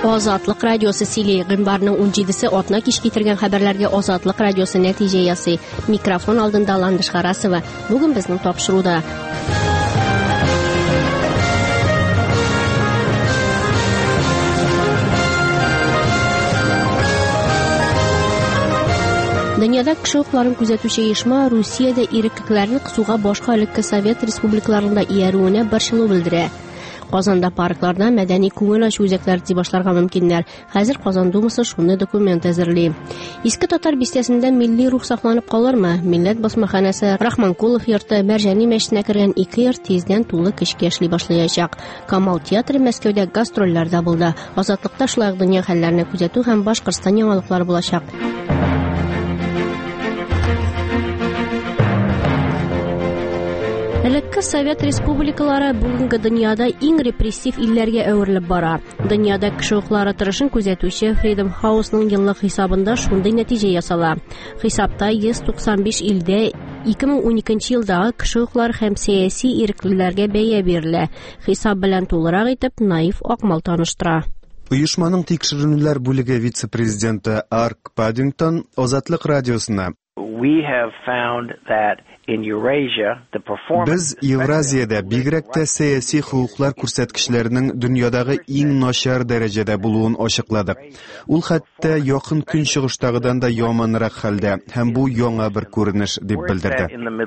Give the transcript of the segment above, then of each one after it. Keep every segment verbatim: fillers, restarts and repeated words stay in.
Ozodlik radiosi Sili g'imbarning o'n yettisi otna kish ketirgan xabarlarga Ozodlik radiosi natija yasi mikrofon oldinda Landish G'arasova. Bugun bizning topshiruvda Dunyoda kishi huquqlarini kuzatuvchi uyushma Rossiyada erkaklarni qisuga boshqa o'lka Sovet respublikalarida eruvini bir xil bildiradi. Qozonda parklarda madaniy ko'ngil ochish o'zaklar diye boshlarga mumkinlar. Hozir Qozon dumasi shunday dokument tayyorlaydi. Eski Tatar bistesida milliy ruh saqlanib qolarmi? Millat bosmaxonasi Rahmonqulov yurti Marjaniy masjidga kirgan ikki yer tezdan to'liq ishga ishlay boshlayacak. Kamal teatri Moskvada gastrollarda bo'ldi. Ozodlikda shular dunyo hallarini kuzatuv ham Boshqirdiston yangiliklar bo'lacak. Ilk Sovet respublikalari bugungi dunyoda eng repressiv illarga o'rilib borar. Dunyoda kishi huquqlari turishini kuzatuvchi Freedom House'ning yillik hisobida shunday natija yasala. Hisobda yuz to'qson besh ilda ikki ming o'n ikkinchi yilda kishi huquqlari ham siyosiy erkinliklarga beya berildi. Hisob bilan to'liq etib Naif Oqmal tanishtira. Uyushmaning tekshiruvlar bo'ligi vitse-prezidenti Ark Paddington Ozodlik radiosina We have found that in Eurasia the performance Biz Evraziyada bigrakda siyosiy huquqlar ko'rsatkichlarining dunyodagi eng noshar darajada bo'lganini ochiqladik. Ul hatto yaqin kun shig'ishdagidan da yomonroq holda, ham bu yangi bir ko'rinish deb bildirdi.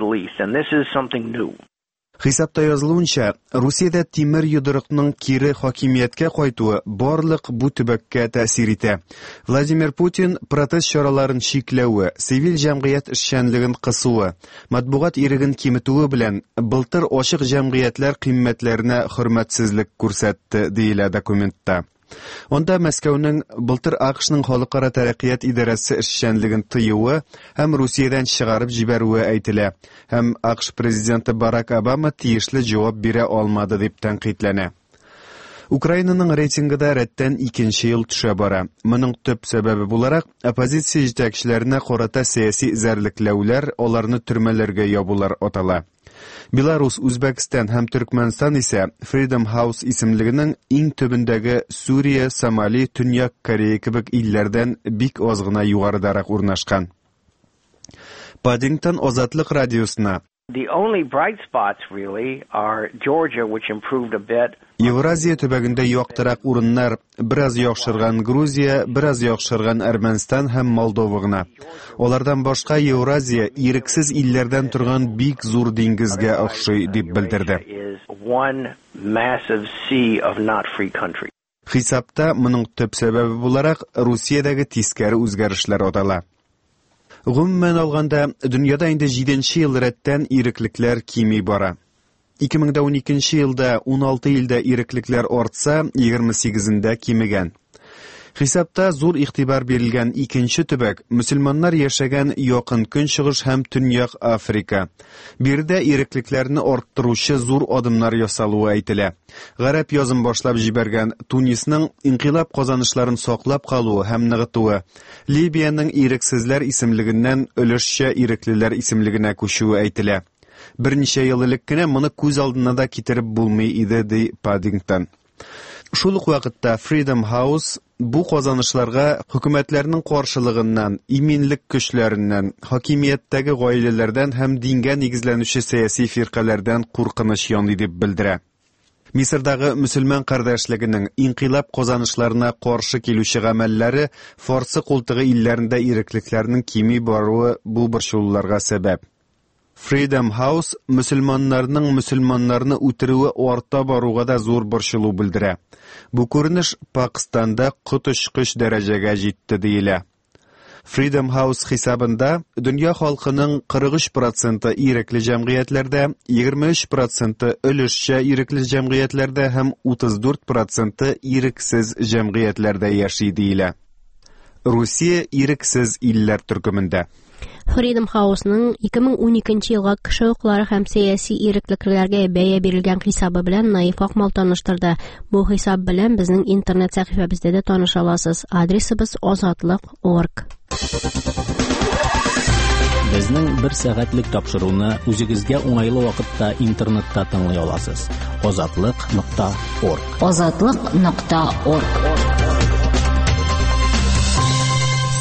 Hisobda yozilishicha, Rossiyada temir yudiriqning kiri hokimiyatga qaytuvi borliq bu tubakka ta'sir etadi. Vladimir Putin protest choralarini cheklavi, sivil jamiyat ishchanligini qisuvi, matbuot erigin kemituvi bilan biltir oshiq jamiyatlar qiymatlarini hurmatsizlik ko'rsatdi deyiladi dokumentda. Onda Moskvaning biltir AQShning xalqaro taraqqiyot idorasi ishchanligini tiyuvi ham Rossiyadan chiqarib jibaruvi aytiladi. Ham AQSh prezidenti Barack Obama tiyishli javob bera olmadi deb tanqidlanadi. Ukrainaning reytingida ratdan ikkinchi yil tusha bora. Buning tub sababi bo'larak oppozitsiya yetakchilarini qarata siyosiy zarliklovlar, ularni turmalarga yobular otala. Belarus, O'zbekiston ham Turkmaniston esa Freedom House ismligining eng tubindagi Suriya, Somali, Tunyoq Koreya kabi illardan bik ozg'ina yuqoridaroq o'rnashgan. Paddington Ozodlik radiosina The only bright spots really are Georgia, which improved a bit. Evraziya tubagida yoqtiraq o'rinlar, biroz yo'qshirgan Gruziya, biroz yo'qshirgan Armaniston ham Moldovagina. Ulardan boshqa Evraziya iriksiz illardan turgan big zo'r dengizga o'xshaydi deb bildirdi. Hisobda buning tub sababi bo'larak Rossiyadagi teskari o'zgarishlar odala. Umuman olganda dunyoda endi yedinchi yil ratdan irikliklar kemi bora. ikki ming o'n ikkinchi yilda o'n olti yilda irikliklar ortsa, yigirma sakkizinda kemigan. Hisobda zo'r e'tibor berilgan ikkinchi tubak musulmonlar yashagan yaqin kunchig'ish ham Tunyoq Afrika. Bu yerda irikliklarni orttiruvchi zo'r odamlar yasaluvi aytiladi. G'arab yozim boshlab jibargan Tunisning inqilob qozonishlarini saqlab qoluvi ham nig'ituvi. Libiyaning iriksizlar ismligidan o'lishcha iriklilar ismligina ko'shuvi aytiladi. Bir necha yillikgina buni ko'z oldinada ketirib bo'lmaydi deydi Paddington. Shulq vaqtda Freedom House bu qozonishlarga hukumatlarning qarshiligidan, iminlik kuchlaridan, hokimiyatdagi g'oyalardan ham dinga negizlanuvchi siyosiy firqalardan qo'rqinish yondi deb bildiradi. Misrdagi musulmon qardoshligining inqilob qozonishlarini qarshi keluvchi amallari Forsi qo'ltig'i illarida irikliklarning kemi boruvi bu bir shullarga sabab. Freedom House musulmonlarning musulmonlarni o'tiruvi orta boruga da zo'r bir shilu bildiradi. Bu ko'rinish Pokistonda qutishqish darajaga yetdi deyiladi. Freedom House hisobida dunyo xalqining qirq uch foizi irikli jamiyatlarda, yigirma uch foizi o'lishcha irikli jamiyatlarda ham o'ttiz to'rt foizi iriksiz jamiyatlarda yashaydi deyiladi. Rossiya iriksiz illar turkumida Freedom House'ning ikki ming o'n ikkinchi yilga kishi huquqlari ham siyosiy erkinliklarga beya berilgan hisobi bilan Naif Oqmal tanishtirdi. Bu hisob bilan bizning internet sahifamizda da tanisha olasiz. Adresimiz ozodlik dot org. Bizning bir soatlik topshiruvni o'zingizga o'ng'ayli vaqtda internetda tinglay olasiz. ozodlik dot org. ozodlik dot org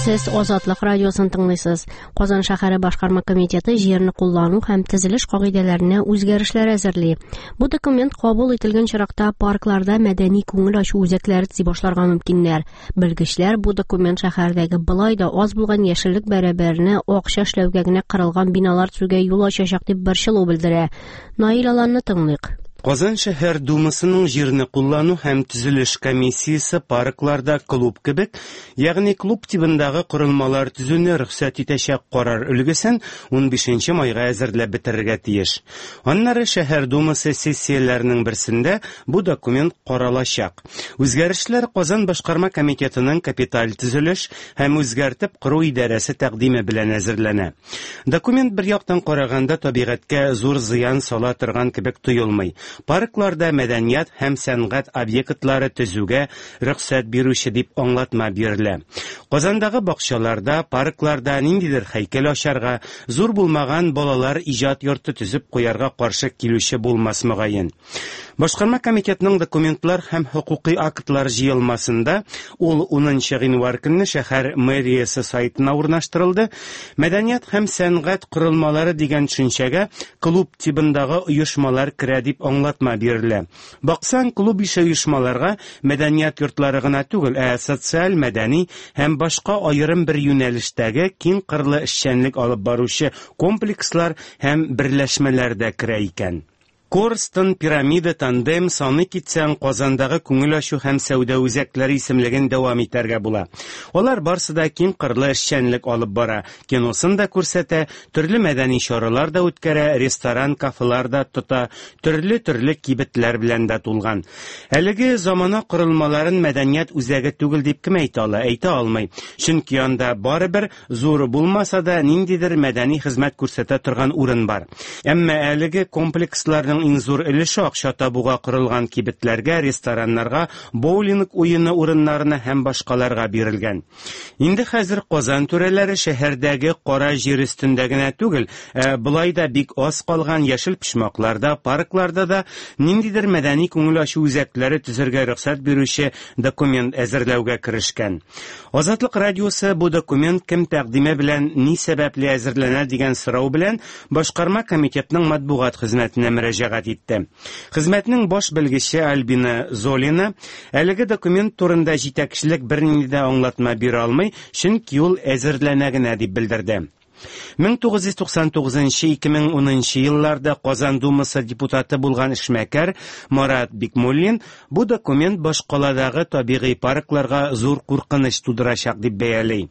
Сез Азатлык радиосын тыңлыйсыз. Казан шәһәре башкарма комитеты җирне куллану һәм төзелеш кагыйдәләренә үзгәрешләр әзерли. Бу документ кабул ителгән чиракта паркларда мәдәни күңел ачу үзәкләре төзи башларга мөмкиннәр. Белгечләр бу документ шәһәрдәге былай да аз булган яшеллек бәрабәренә акча эшләүгә генә корылган биналар төзүгә юл ачачак дип борчылу белдерә. Наил Аланны тыңлыйк. Казан шәһәр думасының җирне куллану һәм төзелеш комиссиясе паркларда клуб кебек, ягъни клуб тибындагы корылмалар төзүне рөхсәт итәчәк карар өлгесен ун бишенче майга әзерләп бетерергә тиеш. Аннары шәһәр думасы сессияләренең берсендә бу документ каралачак. Үзгәрешләр Казан башкарма комитетының капиталь төзелеш һәм үзгәртеп кору идарәсе тәкъдиме белән әзерләнә. Документ бер яктан караганда табигатькә зур зыян сала торган кебек тоелмый. Паркларда мәдәният һәм сәнгать объектлары төзүгә рөхсәт бирүче дип аңлатма бирелә. Казандагы бакчаларда, паркларда ниндидер һәйкәл ачарга, зур булмаган балалар иҗат йорты төзеп куярга каршы килүче булмас мөгаен. Башкарма комитетының документлар һәм хукукый актлар җыелмасында ул унынчы гыйнвар көнне шәһәр мэриясе сайтына урнаштырылды. Мәдәният һәм сәнгать корылмалары дигән төшенчәгә клуб тибындагы оешмалар керә дип аңлатма бирелә. Баксан, клуб ише оешмаларга мәдәният йортлары гына түгел, ә социаль, мәдәни һәм башка аерым бер юнәлештәге киң кырлы эшчәнлек алып баручы комплекслар һәм берләшмәләр дә керә икән. Корстон, Пирамида, Тандем, саны китсәң, Казандагы күңел ачу һәм сәүдә үзәкләре исемлеген дәвам итәргә була. Алар барсы да киң кырлы эшчәнлек алып бара. Киносын да күрсәтә, төрле мәдәни чаралар да үткәрә, ресторан, кафелар да тота, төрле-төрле кибетләр белән дә тулган. Әлеге замана корылмаларын мәдәният үзәге түгел дип кем әйтә ала? Әйтә алмый. Чөнки анда барыбер зур булмаса да ниндидер мәдәни хезмәт күрсәтә торган урын бар. Әмма әлеге комплексларның иң зур өлеше акча табуга корылган кибетләргә, рестораннарга, боулинг уены урыннарына һәм башкаларга бирелгән. Инде хәзер Казан түрәләре шәһәрдәге кара җир өстендә генә түгел, ә булай да бик аз калган яшел пишмакларда, паркларда да ниндидер мәдәни күңел ачу үзәкләре төзергә рөхсәт бирүче документ әзерләүгә керешкән. Азатлык радиосы бу документ кем тәкъдиме белән ни сәбәпле әзерләнә дигән сорау белән башкарма комитетның матбугат хезмәтенә мөрәҗәгать итте. Хезмәтнең баш белгече Альбина Золина әлеге документ турында җитәкчелек бернинди дә аңлатма бирә алмый, чөнки ул әзерләнә генә дип белдерде. мең тугыз йөз туксан тугызынчы - ике мең унынчы елларда Казан думасы депутаты булган эшмәкәр Марат Бикмуллин бу документ башкаладагы табигый паркларга зур куркыныч тудырачак дип бәяли.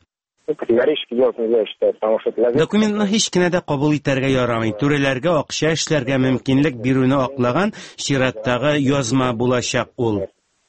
Документны һич кенә дә кабул итәргә ярамый. Түрәләргә акча эшләргә мөмкинлек бирүне аклаган чираттагы язма булачак ул.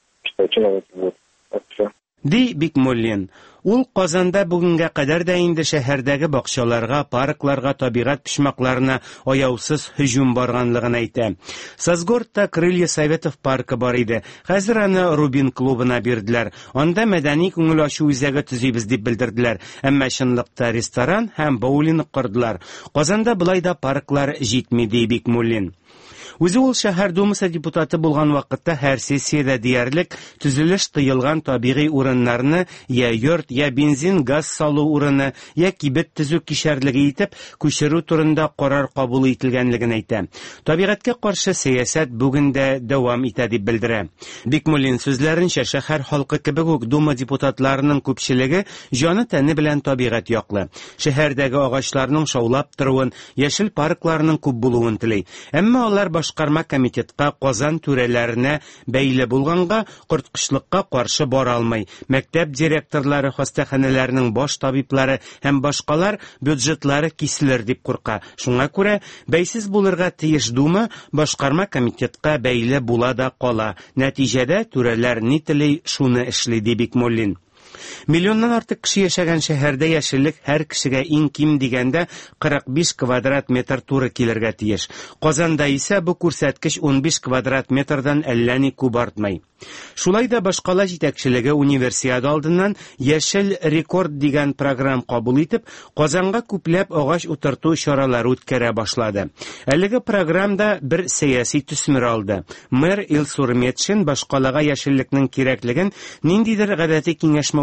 Ди Бикмуллин. Ул Казанда бүгенгә кадәр дә инде шәһәрдәге бакчаларга, паркларга, табигать пишмакларына аяусыз һөҗүм барганлыгын әйтә. Сазгортта Крылья Советов паркы бар иде. Хәзер аны Рубин клубына бирделәр. Анда мәдәни күңел ачу үзәге төзибез дип белдерделәр. Әмма чынлыкта ресторан һәм боулинг кордылар. Казанда былай да парклар җитми, ди Бикмуллин. Үзе ул шәһәр думасы депутаты булган вакытта һәр сессиядә диярлек төзелеш тыелган табигый урыннарны я йорт, я бензин, газ салу урыны, я кибет төзү кишәрлеге итеп күчерү турында карар кабул ителгәнлеген әйтә. Табигатькә каршы сәясәт бүген дә дәвам итә дип белдерә. Бикмуллин сүзләренчә, шәһәр халкы кебек үк дума депутатларының күпчелеге җаны тәне белән табигать яклы. Шәһәрдәге агачларның шаулап торуын, яшел паркларның күп булуын тели. Әмма алар башкарма комитетка Казан түрәләренә бәйле булганга корткычлыкка каршы бара алмый. Мәктәп директорлары, хастаханәләрнең баш табиблары һәм башкалар бюджетлары киселер дип курка. Шуңа күрә бәйсез булырга тиеш дума башкарма комитетка бәйле була да кала. Нәтиҗәдә түрәләр ни тели, шуны эшли, ди Бикмуллин. Миллионнан артык кеше яшәгән шәһәрдә яшеллек һәр кешегә иң ким дигәндә кырык биш квадрат метр туры килергә тиеш. Казанда исә бу күрсәткеч ун биш квадрат метрдан әллә ни күп артмый. Шулай да башкала җитәкчелеге универсиада алдыннан яшел рекорд дигән программ кабул итеп, Казанга күпләп агач утырту чаралары үткәрә башлады. Әлеге программда бер сәяси төсмер алды. Мэр Илсур Метшин башкалага яшеллекнең кирәклеген ниндидер гадәти киңәшмә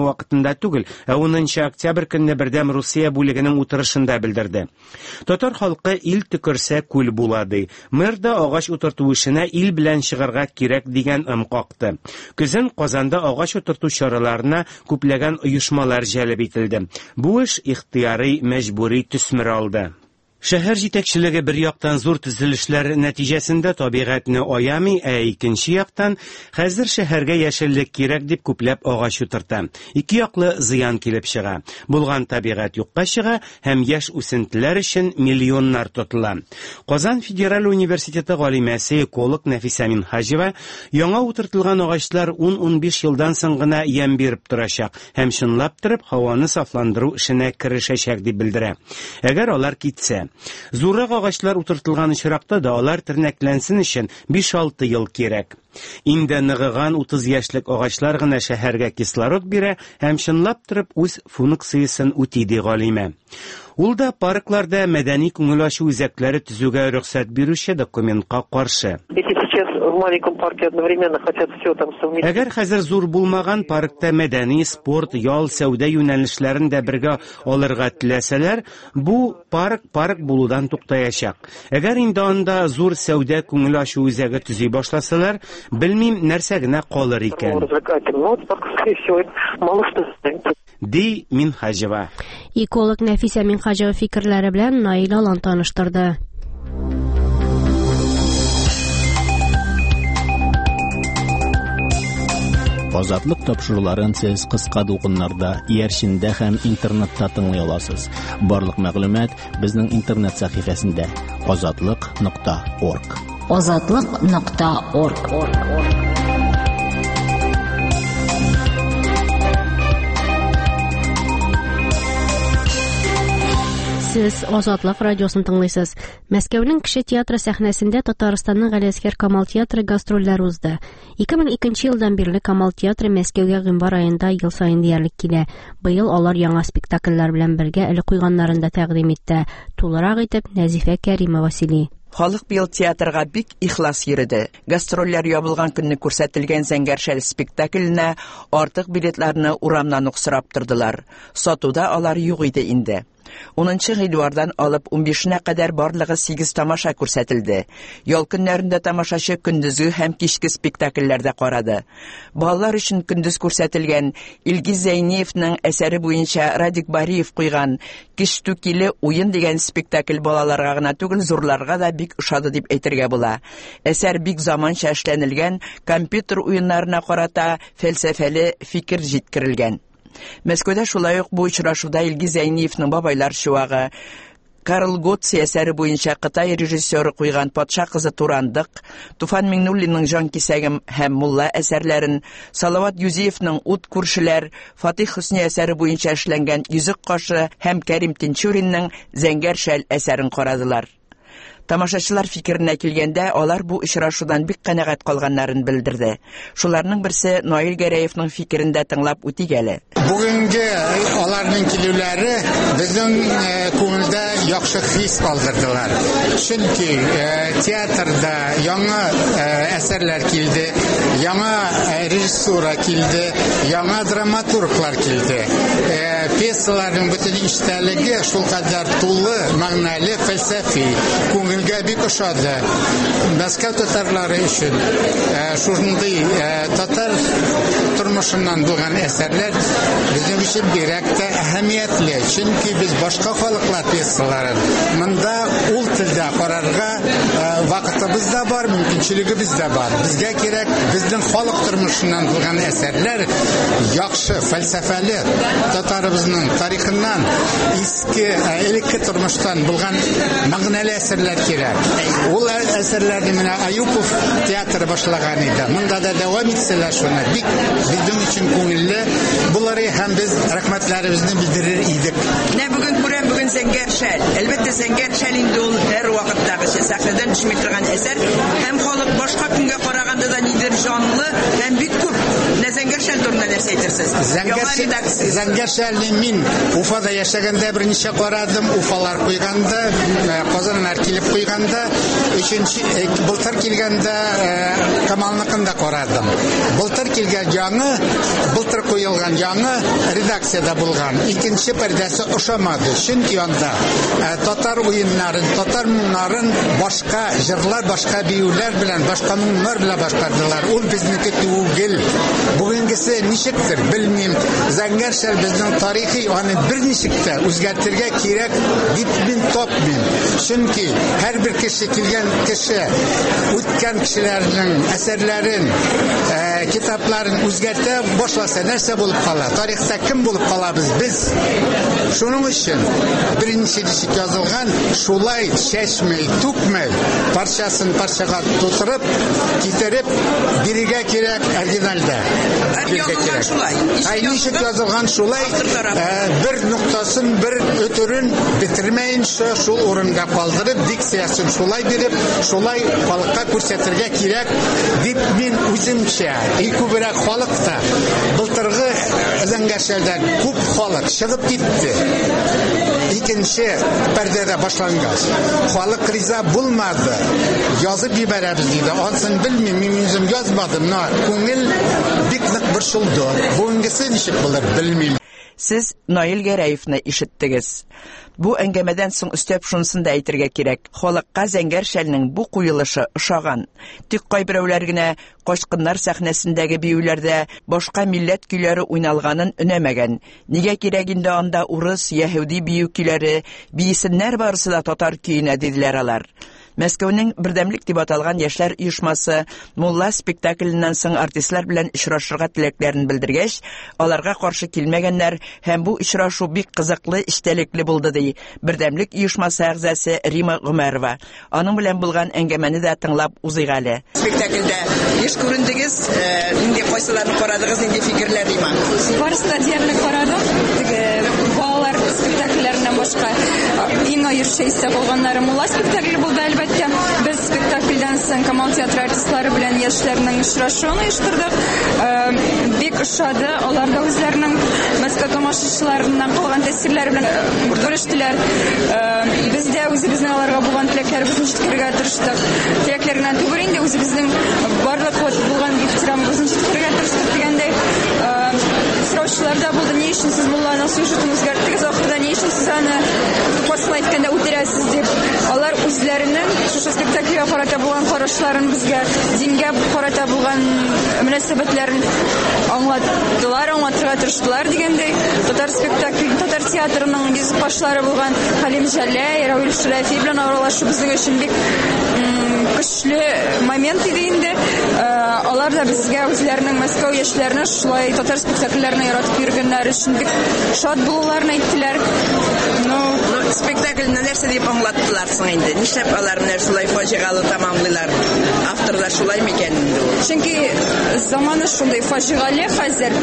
башлану вакытында түгел, ә унынчы октябрь көнне бердәм Русия бүлегенең утырышында белдерде. Татар халкы ил төкерсә күл була ди. Мэр да агач утырту эшенә ил белән чыгарга кирәк дигән ым какты. Көзен Казанда агач утырту чараларына күпләгән оешмалар җәлеп ителде. Бу эш ихтыяри, мәҗбүри төсмер алды. Шәһәр җитәкчелеге бер яктан зур төзелешләр нәтиҗәсендә табигатьне аямый, ә икенче яктан хәзер шәһәргә яшеллек кирәк дип күпләп агач утырта. Ике яклы зыян килеп чыга. Булган табигать юкка чыга һәм яшь үсентеләр өчен миллионнар тотыла. Казан Федераль университеты галимәсе эколог Нәфисә Минхаҗева яңа утыртылган агачлар ун-унбиш елдан соң гына ям биреп торачак һәм чынлап торып һаваны сафландыру эшенә керешәчәк дип белдерә. Әгәр алар китсә, зуррак агачлар утыртылган очракта да алар тернәкләнсен өчен биш-алты ел кирәк. Инде ныгыган утыз яшьлек агачлар гына шәһәргә кислород бирә һәм чынлап торып үз функциясын үти ди галимә. Ул да паркларда мәдәни күңел ачу үзәкләре төзүгә рөхсәт бирүче документка каршы. Әгәр хәзер зур булмаган паркта мәдәни, спорт, ял, сәүдә юнәлешләрен дә бергә алырга теләсәләр, бу парк парк булудан туктаячак. Әгәр инде анда зур сәүдә күңел ачу үзәге төзи башласалар, белмим нәрсә генә калыр икән. Ди Минхаҗева. Эколог Нәфисә Минхаҗева фикерләре белән Наил Алан таныштырды. Азатлык тапшыруларын сез кыска дулкыннарда, иярчендә һәм интернетта тыңлый аласыз. Барлык мәгълүмат безнең интернет сәхифәсендә азатлык нокта орг. азатлык нокта орг. Сез Азатлык радиосын тыңлыйсыз. Мәскәүнең кеше театры сәхнәсендә Татарстанның Галиәскәр Камал театры гастрольләр узды. ике мең икенче елдан бирле Камал театры Мәскәүгә гыйнвар аенда ел саен диярлек килә. Быел алар яңа спектакльләр белән бергә элек куйганнарын да тәкъдим итте. Тулырак итеп Нәзифә Кәримова сөйли. Халык быел театрга бик ихлас йөрде. Гастрольләр ябылган көнне күрсәтелгән Зәңгәршәл спектакленә артык билетларны урамнан ук сорап тордылар. Сатуда алар юк иде инде. унынчы гыйнвардан алып унбишенә кадәр барлыгы сигез тамаша күрсәтелде. Ял көннәрендә тамашачы көндезге һәм кичке спектакльләрдә карады. Балалар өчен көндез күрсәтелгән Илгиз Зәйниевның әсәре буенча Радик Бариев куйган Киш түкиле уен дигән спектакль балаларга гына түгел, зурларга да бик ошады дип әйтергә була. Әсәр бик заманча эшләнелгән, компьютер уеннарына карата фәлсәфәле фикер җиткерелгән. Мәскәүдә шулай ук бу очрашуда Илгиз Зәйниевның бабайлар чуагы, Карл Готси әсәре буенча Кытай режиссеры куйган Патша кызы Турандык, Туфан Миңнуллинның Җан кисәгем һәм Мулла әсәрләрен, Салават Юзеевның Ут күршеләр, Фатих Хөсни әсәре буенча эшләнгән Йөзек кашы һәм Кәрим Тинчуринның Зәңгәршәл әсәрен карадылар. Тамашачылар фикеренә килгәндә, алар бу очрашудан бик канәгать калганнарын белдерде. Шуларның берсе Наил Гәрәевның фикерендә тыңлап үтик әле. Бүгенге аларның килүләре безнең күңелдә яхшы хис калдырдылар. Чөнки театрда яңа әсәрләр килде, яңа режиссура килде, яңа драматурглар килде. Пьесаларның бөтен иштәлеге шул кадәр тулы, мәгънәле, фәлсәфи, күңелгә бик ошады. Мәскәү татарлары өчен шундый татар тормышыннан булган әсәрләр безнең өчен бигрәк тә әһәмиятле. Чөнки без башка халыклар пьесаларын монда ул телдә карарга вакытыбыз да бар, мөмкинчелегебез дә бар. Безгә кирәк безнең халык тормышыннан булган әсәрләр яхшы, фәлсәфәле, татарыбызның тарихыннан, иске, элекке тормыштан булган мәгънәле әсәрләр кирәк. Ул әсәрләрне менә Аюпов театры башлаган иде. Монда да дәвам итсәләр шуны бик безнең өчен күңелле булары һәм без рәхмәтләребезне белдерер идек. Менә бүген күрәм, бүген Зәңгәршәл. Әлбәттә Зәңгәршәл инде ул һәр вакыттагыча сәхнәдән төшми торган әсәр һәм халык башка көнгә караганда да нидер җанлы һәм бик күп. Менә Зәңгәршәл турында нәрсә әйтерсез? Зәңгәршәлне мин Уфада яшәгәндә берничә карадым. Уфалар куйганда, Казаннан килеп куйганда, өченче былтыр килгәндә Камалны хакында карадым. Былтыр килгән яңы, былтыр куелган яңы редакциядә булган. Икенче пәрдәсе ошамады. Чөнки анда татар уеннарын, татар моңнарын башка җырлар, башка биюләр белән, башка моңнар белән башкардылар. Ул безнеке түгел. Бүгенгесе ничектер белмим. Зәңгәр шәһәр безнең тарихи аны берничек тә үзгәртергә кирәк дип мин тапмыйм. Чөнки һәрбер кеше килгән кеше үткән кешеләрнең әсәрләрен, китапларын үзгәртә башласа нәрсә булып кала? Тарихта кем булып калабыз без? Шуның өчен беренче дишек язылган, шулай чәчмәй, түкмәй, парчасын парчага тутырып, китереп бирегә кирәк оригинальдә. Язылган шулай. Ай ничек язылган шулай, бер нуктасын, бер өтерен битермәенчә шул урынга калдырып, дикциясын шулай биреп, шулай халыкка күрсәтергә кирәк дип мин үземчә, и күбрәк халыкта былтыргы Зәңгәршәлдән күп халык чыгып китте. Икенче пәрдәдә башланган. Халык риза булмады. Язып җибәрәбез диде. Ансын белмим, мин үзем язмадым. Но күңел бик нык борчылды. Бүгенгесе ничек булыр белмим. Сез Наил Гәрәевне ишеттегез. Бу әңгәмәдән соң өстәп шунысын да әйтергә кирәк. Халыкка Зәңгәршәлнең бу куелышы ошаган. Тик кайберәүләр генә Кашкыннар сәхнәсендәге биюләрдә башка милләт көйләре уйналганын өнәмәгән. Нигә кирәк инде анда урыс, яһүди бию көйләре, биисеннәр барысы да татар көенә диделәр алар. Мәскәүнең бердәмлек дип аталган яшьләр оешмасы Мулла спектакленнән соң артистлар белән очрашырга теләкләрен белдергәч, аларга каршы килмәгәннәр һәм бу очрашу бик кызыклы, иштәлекле булды ди бердәмлек оешмасы әгъзасы Рима Гомәрова. Аның белән булган әңгәмәне дә тыңлап узыйк әле. Спектакльдә еш күрендегез, инде кайсыларны карадыгыз, инде фикерләр Рима? Барысына диярлек карадым. Балалар спектакльләреннән башка иң аерчайсы булганнары Мулла спектакле булды. Әлбәттә, без спектакльдән соң Камал театры артистлары белән яшьләрнең очрашуын оештырдык. Бик ошады. Алар да үзләренең Мәскәү тамашачыларыннан калган тәэсирләре белән бүлештеләр. Без дә үзебезнең аларга булган теләкләребезне җиткерергә тырыштык. Теләкләреннән түгел инде үзебезнең барлык булган ихтирамыбызны җиткерергә тырыштык дигәндәй, сораучыларда булды. Ни өчен сез Мулланың сюжетын үзгәрттегез? Ахырда ни өчен сез аны касына әйткәндә үтерәсез дип, алар үзләренең шушы спектакльгә карата булган карашларын безгә, дингә карата булган мөнәсәбәтләрен аңлаттылар, аңлатырга тырыштылар дигәндәй, татар спектакль, татар театрының йөз башлары булган Халим Җәләй, Равил Шәрәфи белән аралашу безнең өчен бик көчле момент иде инде. Алар да безгә үзләренең Мәскәү яшьләренә шулай татар спектакльләрне яратып йөргәннәр өчен бик шат булуларны әйттеләр. Ну, спектакльне нәрсә дип аңлаттылар соң инде? Нишләп алар менә шулай фаҗигалы тамамлыйлар? Авторлар шулай микән инде? Чөнки заманы шундый фаҗигалы хәзер,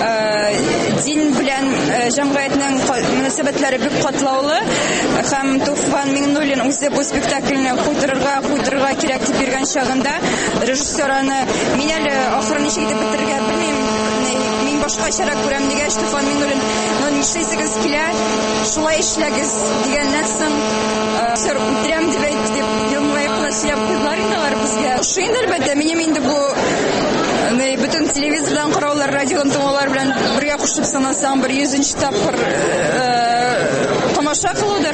дин белән җәмгыятьнең мөнәсәбәтләре бик катлаулы һәм Туфан Миңнуллин үзе бу спектакльне куйдырырга, куйдырырга кирәк дип биргән чагында режиссер аны мин әле ахыры ничек итеп бетерергә белмим, мин башка чара күрәм дигәч, Туфан Миңнуллин, ну нишләсегез килә, шулай эшләгез дигәннән соң сер үтерәм дип әйтте дип елмаеп кына сөйләп куйдылар инде алар безгә. Ошо инде әлбәттә минем инде бу бөтен телевизордан караулар, радиодан тыңлаулар белән бергә кушып санасаң бер йөзенче тапкыр тамаша кылудыр.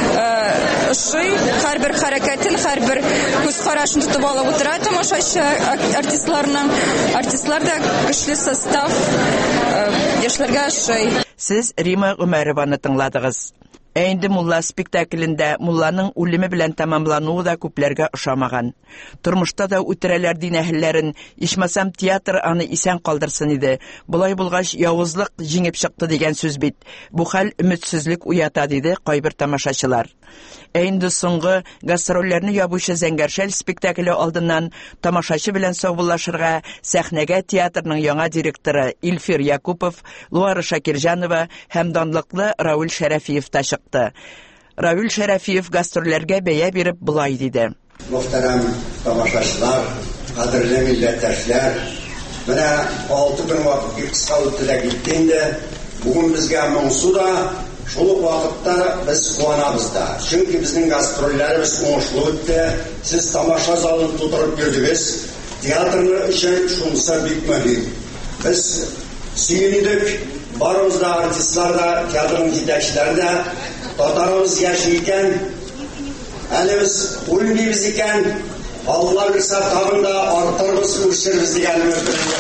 Шуй һәрбер хәрәкәтен, һәрбер күз карашын тотып алып утыра тамашачы артистларның. Артистлар да көчле состав, яшьләргә ошый. Сез Рима Гомәрованы тыңладыгыз. Әйнде Мулла спектаклендә Мулланың үлеме белән тамамлануы да күпләргә ошамаган. Тормышта да үтерәләр динәһелләрен, ичмасам театр аны исән калдырсын иде. Булай булгач явызлык җиңеп чыкты дигән сүз бит. Бу хәл өметсезлек уята диде кайбер тамашачылар. Әйнде соңгы гастрольләрне ябучы Зәңгәршәл спектакле алдыннан тамашачы белән саубуллашырга сәхнәгә театрның яңа директоры Илфир Якупов, Луара Шакирҗанова һәм данлыклы Равил Шәрәфиев та чыкты. Равил Шәрәфиев гастрольләргә бәя биреп булай диде. Мөхтәрәм тамашачылар, кадерле милләттәшләр, менә алты көн вакыт бик кыска үтте дә китте инде. Бүген безгә моңсу да, шул ук вакытта без куанабыз да. Чөнки безнең гастрольләребез уңышлы үтте. Сез тамаша залын тутырып йөрдегез. театрны өчен шунысы бик мөһим. Без сөйүндүк, барыбыз да артистлар да, театрның җитәкчеләре дә, татарыбыз яши икән, әле без уйныйбыз икән, Алла бирсә тагын да артырбыз, үстербез дигән өмет.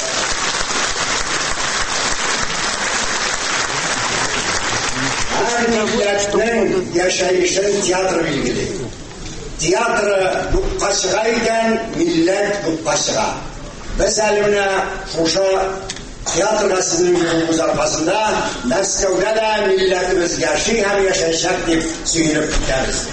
Милләтнең яшәешен театр билгели. Театр юкка чыга икән, милләт юкка чыга. Без әле менә шушы театрга сезнең юлыгыз аркасында Мәскәүдә дә милләтебез яши һәм яшәячәк дип сөйләп китәбез.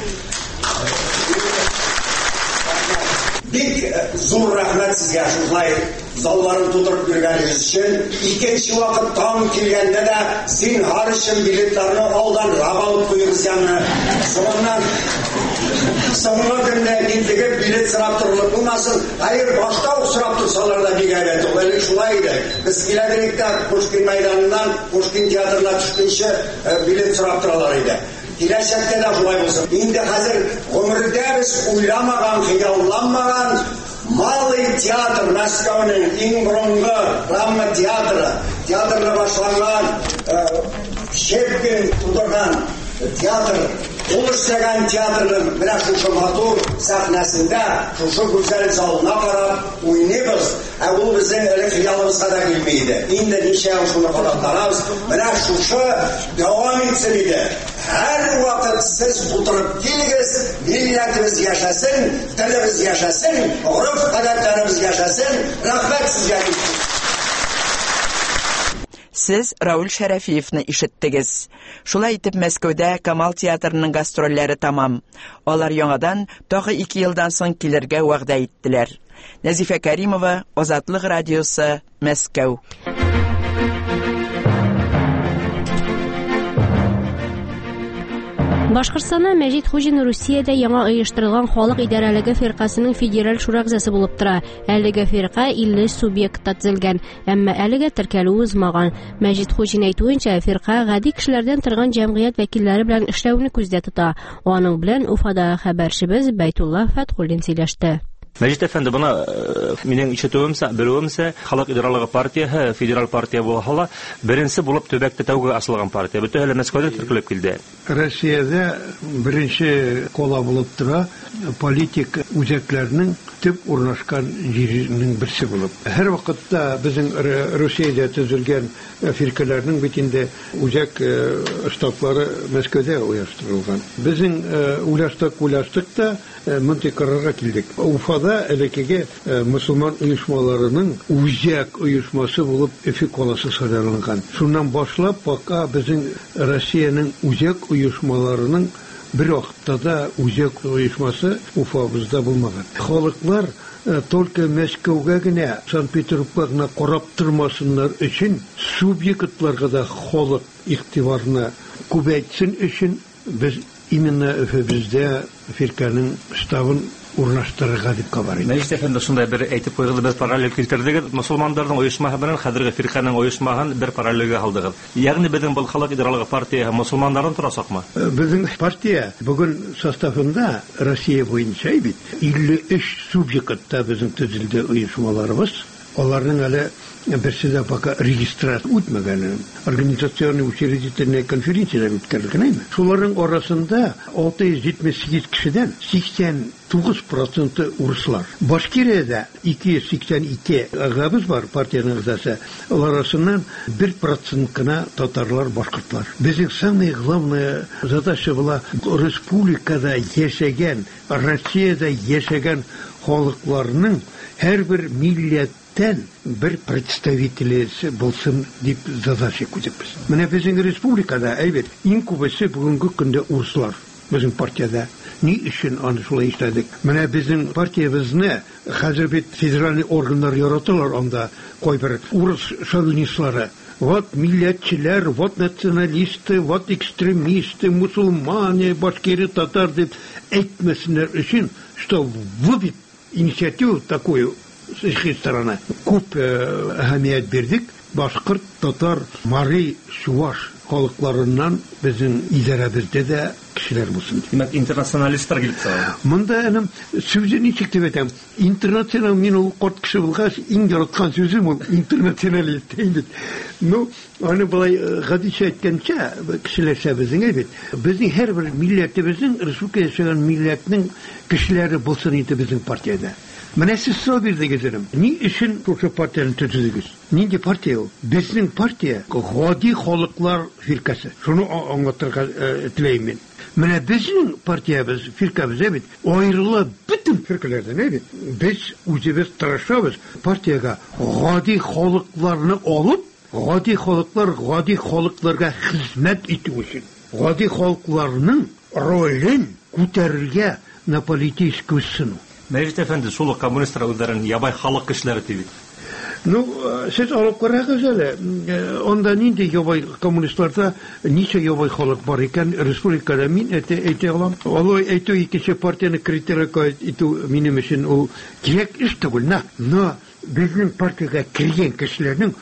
Бик зур рәхмәт сезгә шулай залларын тутырып биргәнегез өчен. Икенче вакыт таң килгәндә дә син һәр өчен билетларны алдан алып куйырсыз яны. Соңыннан соңгы көндә интегеп билет сорап торылып булмасын. Хәер, башта ук сорап торсалар да бик әйбәт. Әле шулай иде. Без киләдәктә Пушкин мәйданыннан Пушкин театрына төшкәнче билет сорап торалар иде. Киләчәктә дә шулай булсын. Инде хәзер гомердә без уйламаган, хыялланмаган Малый театр Мәскәүнең иң борынгы драма театры, театрны башланган, Щепкин тудырган театр, ул эшләгән театрның менә шушы матур сәхнәсендә, шушы гүзәл залына карап уйныйбыз. Ә ул безнең әле хыялыбызга да килми иде. Инде ничә шуны карап торабыз, менә шушы дәвам итсен иде. Һәр вакыт сез утырып килегез, милләтебез яшәсен, телебез яшәсен, гореф-гадәтләребез яшәсен. Рәхмәт сезгә. Сез Рауль Шәрәфиевны ишеттегез. Шулай итеп Мәскәүдә Камал театрының гастрольләре тамам. Алар яңадан тагы ике елдан соң килергә вәгъдә иттеләр. Нәзифә Кәримова, Азатлык радиосы, Мәскәү. Башкортстанда Мәҗит Хуҗин Русиядә яңа оештырылган халык идарәлеге фиркасының федераль шурагзасы булып тора. Әлеге фирка илле субъектта төзелгән, әмма әлегә теркәлү узмаган. Мәҗит Хуҗин әйтүенчә, фирка гади кешеләрдән торган җәмгыять вәкилләре белән эшләүне күздә тота. Аның белән Уфадагы хәбәрчебез Бәйтулла Фәтхуллин сөйләште. Мәҗит әфәнде, буны минең ишетүемсә, белүемсә, Халык идаралыгы партияһы, федераль партия булһа, беренче булып төбәктә тәүге асылган партия. Бөтен әле Мәскәүдә теркелеп килде. Россиядә беренче кола булып тора, политик үзәкләрнең төп урнашкан җиренең берсе булып. Һәр вакытта безнең Русиядә төзелгән фиркаларның бит инде үзәк штаблары Мәскәүдә оештырылган. Безнең уйлаштык, уйлаштык та монда карарга килдек. Уфада элекеге мусульман оешмаларының үзәк оешмасы булып Өфе коласы сайланган. Шуннан башлап, пока безнең Россиянең үзәк оешмаларының бер вакытта да үзәк оешмасы Уфабызда булмаган. Халыклар только Мәскәүгә генә, Санкт-Петербургны карап тормасыннар өчен, субъектларга да халык игътибарны күбәйтсен өчен без именно Өфебездә фирканың штабын урнаштырырга дип кабарый. Мәҗит әфәнде, шундай бер әйтеп куйгыз, без параллель килтердегез. Мусулманнарның оешмаһы белән хәзерге фирканың оешмаһын бер параллельгә алдыгыз. Ягъни безнең бу халык идаралыгы партияһы мусулманнардан торасакмы? Безнең партия бүген составында Россия буенча бит илле өч субъектта безнең төзелде оешмаларыбыз. Аларның әле берсе дә пока регистрация үтмәгән. Организационный учредительная конференция үткәрелгән. Шуларның арасында алты йөз җитмеш сигез кешедән сиксән тугыз проценты урыслар. Башкириядә ике йөз сиксән ике агабыз бар, партияның агзасы. Алар арасыннан бер процент кына татарлар, башкортлар. Безнең самая главная задача була республикада яшәгән, Россиядә яшәгән халыкларның һәрбер милләттән бер представителе булсын дип задача күзәтәбез. Менә безнең республикада әйбәт иң күбесе бүгенге көндә урыслар. Безнең партияда ни өчен аны шулай эшләдек? Менә безнең партиябызны хәзер бит федераль органнар яраталар, анда кайбер урыс шовинистлары, вот милләтчеләр, вот националисты, вот экстремисты, мусульмане, башкиры, татар дип әйтмәсеннәр өчен, что вы инициативу такую с их стороны күп әһәмият бирдек. Башкорт, татар, марий, чуваш халыкларыннан безнең идарәбездә дә кешеләр булсын. Димәк, интернационалистлар килеп сыга. Монда әнем сүзне ничек дип әйтәм? Интернационал мин ул корт кеше булгач, иң яраткан сүзем ул интернационалист инде. Ну, аны булай гадичә әйткәнчә, кешеләрчә безнең әйбит. Безнең һәрбер милләтебезнең, республика яшәгән милләтнең кешеләре булсын инде безнең партиядә. Менә сез сорау бирдегез, ни өчен шушы партияны төзедегез? Нинди партия ул? Безнең партия гади халыклар фиркасы. Шуны аңлатырга теләйм мин. Менә безнең партиябыз, фиркабыз бит, аерыла бөтен фиркалардан бит. Без үзебез тырышабыз партияга гади халыкларны алып, гади халыклар гади халыкларга хезмәт итү өчен, гади халыкларның ролен күтәрергә на политическую сцену. Мәҗит әфәнде, шул коммунистлар үзләрен ябай халык кешеләре дип. Ну, сез алып карагыз әле, онда нинди ябай коммунистларда ничә ябай халык бар икән республикада, мин әйтә алам. Алай әйтү икенче партияны критикага итү минем өчен ул кирәк эш түгел, но безнең партиягә кергән кешеләрнең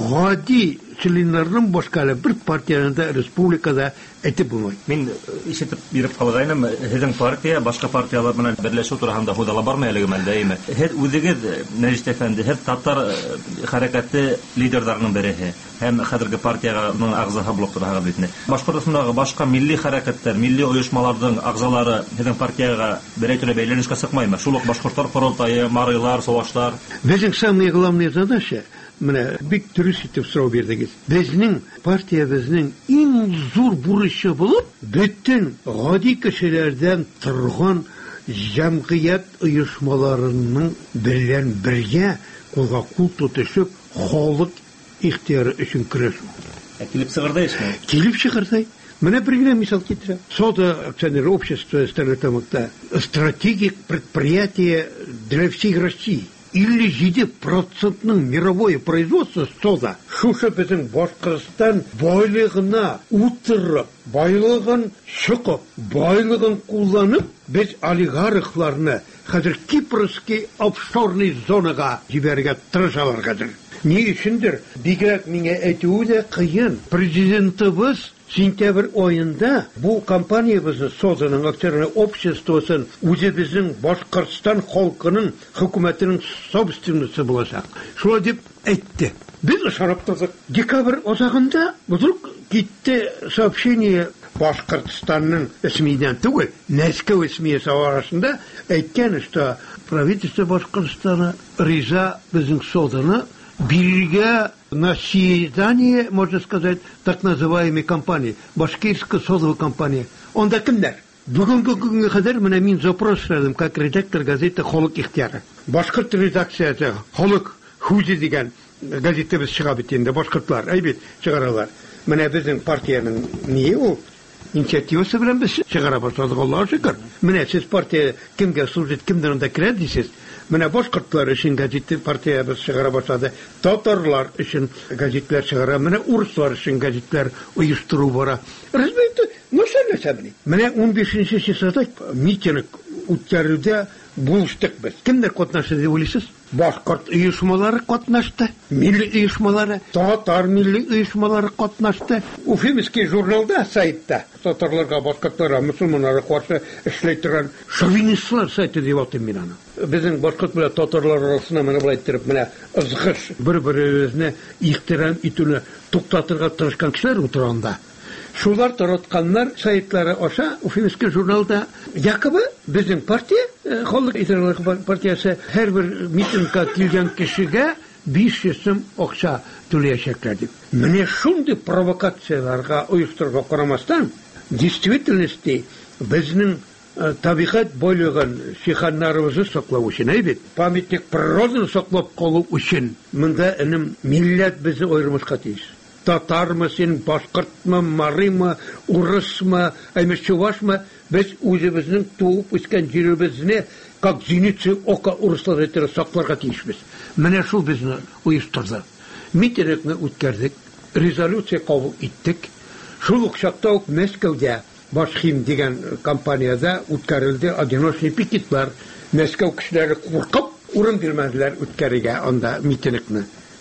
гади членнарның башка бер партияда республикада әйтеп булмый. Мин ишетеп биреп калгайным, һезнең партия башка партиялар белән берләшү турында һудала бармы әлеге мәлдәме? Һез үзегез Мәҗит әфәнде, һез татар хәрәкәте лидерларының береһе, һәм хәзерге партияның агзаһы булып торган битне. Башкортостандагы башка милли хәрәкәтләр, милли оешмаларның агзалары һезнең партияга берәй төрле бәйләнешкә сыкмаймы? Шул ук башкортлар корылтайы, марыйлар, сугышлар. Безнең самая главная задача менә бик дөрес итеп сорау бирдегез. Безнең партиябызның иң зур бурычы булып, бөтен гади кешеләрдән торган җәмгыять оешмаларының белән бергә кулга кул тотышып, халык ихтияры өчен көрәшү. Килеп сыгырдай эшме? Килеп чыгырдай. Менә бер генә мисал китерәм. Сода акционерлы общество Стерлитамакта стратегик предприятие для всей России. Или җиде процентның мировое производство сода. Шушы безнең Башкортстан байлыгына утырып, байлыгын чыгып, байлыгын кулланып, без олигархларны хәзер Кипрский офшорный зонага җибәргә тырышалар хәзер. Ни өчендер? Бигрәк миңа әйтүе дә кыен. Президентыбыз сентябрь айында бу компаниябызны, соданың акционерлы обществосын үзебезнең Башкортстан халкының хөкүмәтенең собственности булачак. Шулай дип әйтте. Без ышанып тордык. Декабрь азагында вдруг китте сообщение Башкортстанның исмидән түгел, Мәскәү исмиясе арасында әйткән, что правительство Башкортстана риза безнең соданы бирергә на съедание, можно сказать, так называемой компании, башкирская содовая компания. Он да кемдер? Бүгенге көнгә кадәр менә мин запрос бирдем, как редактор газеты Халык ихтияры. Башкорт редакциясе Халык хуҗи дигән газетебез чыга бит инде, башкортлар әйбит чыгаралар. Менә безнең партияның ни ул инициативасы белән без чыгара башладык, Аллаһа шөкер. Менә сез партия кемгә служит, кемдән анда керә дисез. Менә башкортлар өчен газеты партиябыз чыгара башлады. Татарлар өчен газетлар чыгара, менә урыслар өчен газетлар оештыру бара. Разбейте, ну что ли? Менә он бишенче числода митинг үткәрүдә булыштык без. Кемдер катнашты дип уйлыйсыз? Башкорт оешмалары катнашты, милли оешмалары, татар милли оешмалары катнашты. Уфимский журналда, сайтта татарларга, башкортларга, мусулманнарга каршы эшләй торган шовинистлар сайты дип атыйм мин аны. Безнең башкорт белән татарлар арасында менә булай итеп, менә ызгыш, бер-беребезне ихтирам итүне туктатырга тырышкан кешеләр утырганда. Шулар таратканнар сайтлары аша Уфимский журналда якобы безнең партия, халык идарәләре партиясе, һәрбер митингка килгән кешегә биш йөз сум акча түләячәкләр дип. Менә шундый провокацияларга оештырырга карамастан, действительности безнең табигать байлыгын, шиханнарыбызны саклау өчен әйбит, памятник природаны саклап калу өчен монда энем милләт безне аермашка тиеш. Татармы, син башкортмы, марымы, урысмы, әймеш чувашмы, без үзебезнең туып үскән җиребезне как зеница ока урыслар итеп сакларга тиешбез. Менә шул безне оештырды. Митингны үткәрдек, резолюция кабул иттек. Шул ук чакта ук Мәскәүдә Башхим дигән компанияда үткәрелде одиночный пикетлар. Мәскәү кешеләре куркып, урын бирмәделәр үткәрергә анда митингны.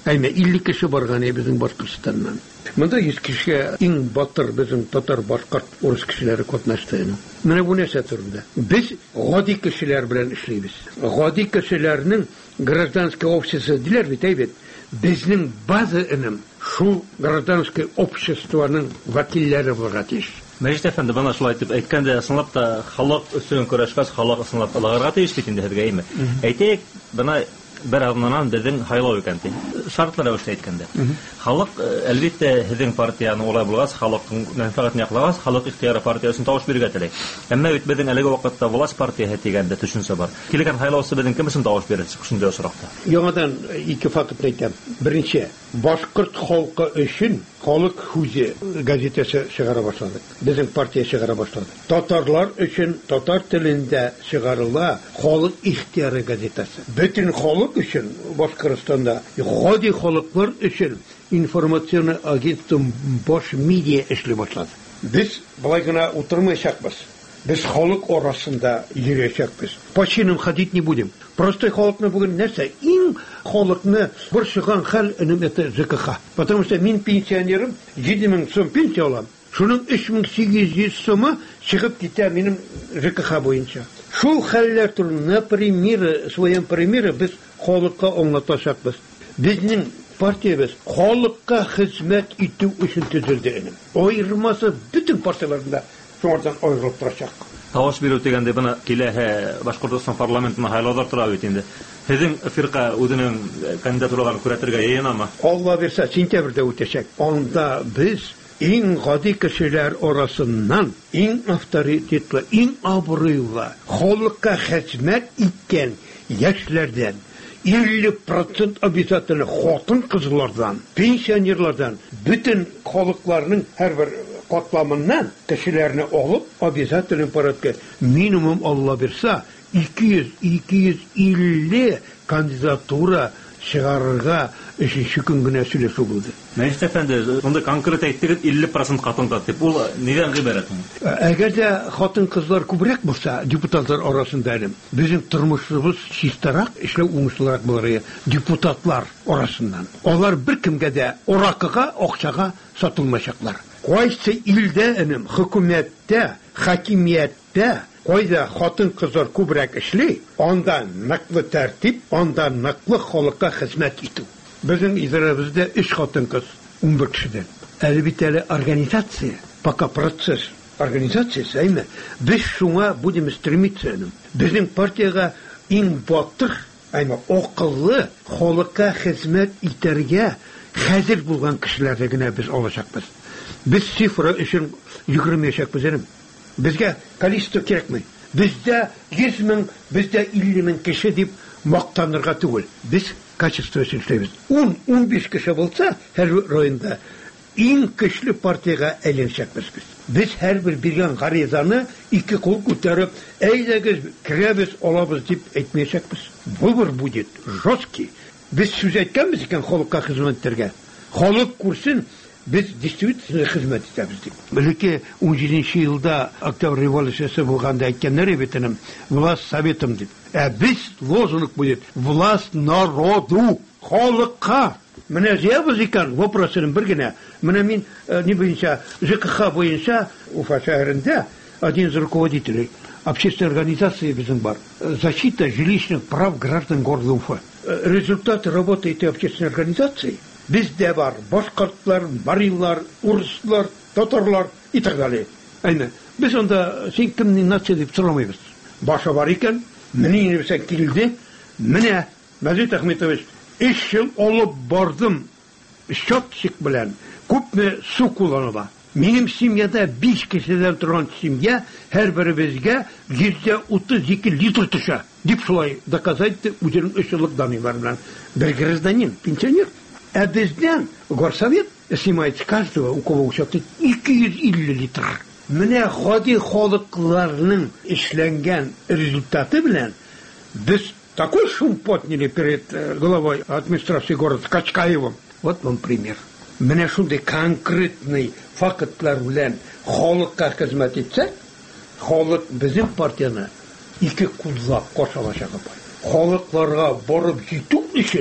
Әйме илле кеше барган безнең Башкортстаннан. Монда йөз кешегә иң батыр безнең татар, башкорт, урыс кешеләре катнашты. Менә бу нәрсә турында. Без гади кешеләр белән эшлибез. Гади кешеләрнең гражданское общество диләр бит әйбет. Безнең база инем шул гражданское обществоның вәкилләре булырга тиеш. Мәҗит әфәнде, бана шулай итеп әйткәндә, ысынлап та халык өстен көрәшкәс, халык ысынлап аларга тиеш бит инде һәргә әйме. Әйтәйек, бана бер арнанан безнең хайлау икән ди. Шартлар рәвештә әйткәндә. Халык, әлбәттә, һезнең партияны улай булгас, халыкның мәнфәгатен яклагас, халык ихтыяры партиясын тавыш бирергә теләй. Әмма бит безнең әлеге вакытта власть партияһы дигәндә төшенсә бар. Килгән хайлаусы безнең кемсен тавыш бирәсе шундый очракта. Яңадан ике факт әйтәм. Беренче, башкорт халкы өчен халык үзе газетасы чыгара башлады. Безнең партия чыгара башлады. Татарлар өчен татар телендә чыгарыла халык ихтыяры газетасы. Бөтен халык өчен Башкортстанда гади халыклар өчен информацион агентство баш медиа эшли башлады. Без былай гына утырмаячакбыз. Без халык арасында йөрәчәкбез. Починым ходить не будем. Просто халыкны бүген нәрсә? Иң халыкны борчыган хәл инем это ЖКХ. Потому что мин пенсионерым җиде мең сум пенсия алам. Шуның өч мең сигез йөз сумы чыгып китә минем ЖКХ буенча. Шул хәлләр турында примеры, своем примеры без халыкка аңлатачакбыз. Безнең партиябыз халыкка хезмәт итү өчен төзелде инем. Аермасы бүтән партияларда шуңардан аерылып торачак. Тавыш бирү дигәндә бына киләһе Башкортстан парламентына хайлаулар тора бит инде. Һезнең фирка үзенең кандидатураларын күрәтергә яйынамы? Алла бирсә, сентябрьдә үтәчәк. Анда без иң гади кешеләр арасыннан иң авторитетлы, иң абруйлы, халыкка хезмәт иткән яшьләрдән илле процент обязательно хатын-кызлардан, пенсионерлардан, бүтән халыкларның һәрбер катламыннан кешеләрне алып, обязательно порядка минимум Алла бирсә ике йөз - ике йөз илле кандидатура чыгарырга өченче көн генә сөйләшү булды. Мәҗит әфәнде, монда конкрет әйттегез илле процент хатын-кыз дип. Ул нидән гыйбарәт? Әгәр дә хатын-кызлар күбрәк булса, депутатлар арасында әлем, безнең тормышыбыз чистарак, эшләү уңышлырак булыр депутатлар арасыннан. Алар бер кемгә дә оракыга, акчага сатылмаячаклар. Кайсы илдә инем, хөкүмәттә, хакимияттә кайда хатын-кызлар күбрәк эшли, анда ныклы тәртип, анда ныклы халыкка хезмәт итү. Безнең идарәбездә өч хатын-кыз, ун бер кешедән. Әлбәттә организация, пока процесс организациясы, әйме, без шуңа будем стремиться. Безнең партияга иң батыр, әйме, акыллы халыкка хезмәт итәргә хәзер булган кешеләрне генә без алачакбыз. Без цифра өчен йөгермәячәкбез инем. Безгә количество кирәкми. Бездә йөз мең, бездә илле мең кеше дип мактанырга түгел. Без качество өчен эшләбез. ун - ун биш кеше булса, һәр районда иң көчле партияга әйләнәчәкбез без. Без һәрбер биргән гаризаны ике кул күтәреп, әйдәгез, кирәбез, алабыз дип әйтмәячәкбез. Выбор будет жесткий. Без сүз әйткәнбез икән халыкка хезмәт итәргә. Халык күрсен, без действительно хезмәт итәбез дип. Бәлки ун җиденче елда Октябрь революциясе булганда әйткәннәр бит инем, власть советом дип. Ә без лозунг будет власть народу, халыкка. Менә җавыз икән вопросын бер генә. Менә мин ни буенча ЖКХ буенча Уфа шәһәрендә один из руководителей общественной организации безнең бар. Защита жилищных прав граждан города Уфа. Результаты работы этой общественной организации бездә бар башкортлар, марилар, урыслар, татарлар и так далее. Әйме, без анда син кемнең нация дип сорамыйбыз. Башы бар икән, менә нәрсә килде, менә Мәҗит Әхмәтович өч ел алып бардым счетчик белән, күпме су кулланыла. Минем семьяда биш кешедән торган семья һәрберебезгә йөз утыз ике литр төшә. Дип шулай доказать үзенең өч еллык даныйлар белән. Бер гражданин, пенсионер. А бездән горсовет снимает с каждого, у кого участок, ике йөз илле литр. Менә гади халыкларның эшләнгән результаты белән без такой шум подняли перед главой администрации города Качкаевым. Вот вам пример. Менә шундый конкретный фактлар белән халыкка хезмәт итсәк, халык безнең партияны ике куллап кошалачагы бар. Халыкларга барып җитү өчен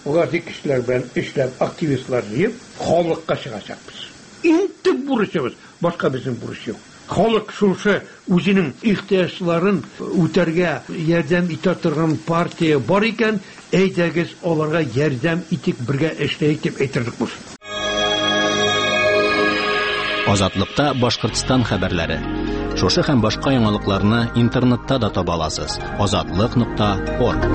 Угадый кешеләр белән эшләп, активистлар җыеп, халыкка чыгачакбыз. Инде бурычыбыз, башка безнең бурыч юк. Халык шушы үзенең ихтыяҗларын үтәргә ярдәм итә торган партия бар икән, әйдәгез аларга ярдәм итик, бергә эшләйик дип әйтерлек булсын. Азатлыкта Башкортстан хәбәрләре. Шушы һәм башка яңалыкларны интернетта да таба аласыз. азатлык нокта орг.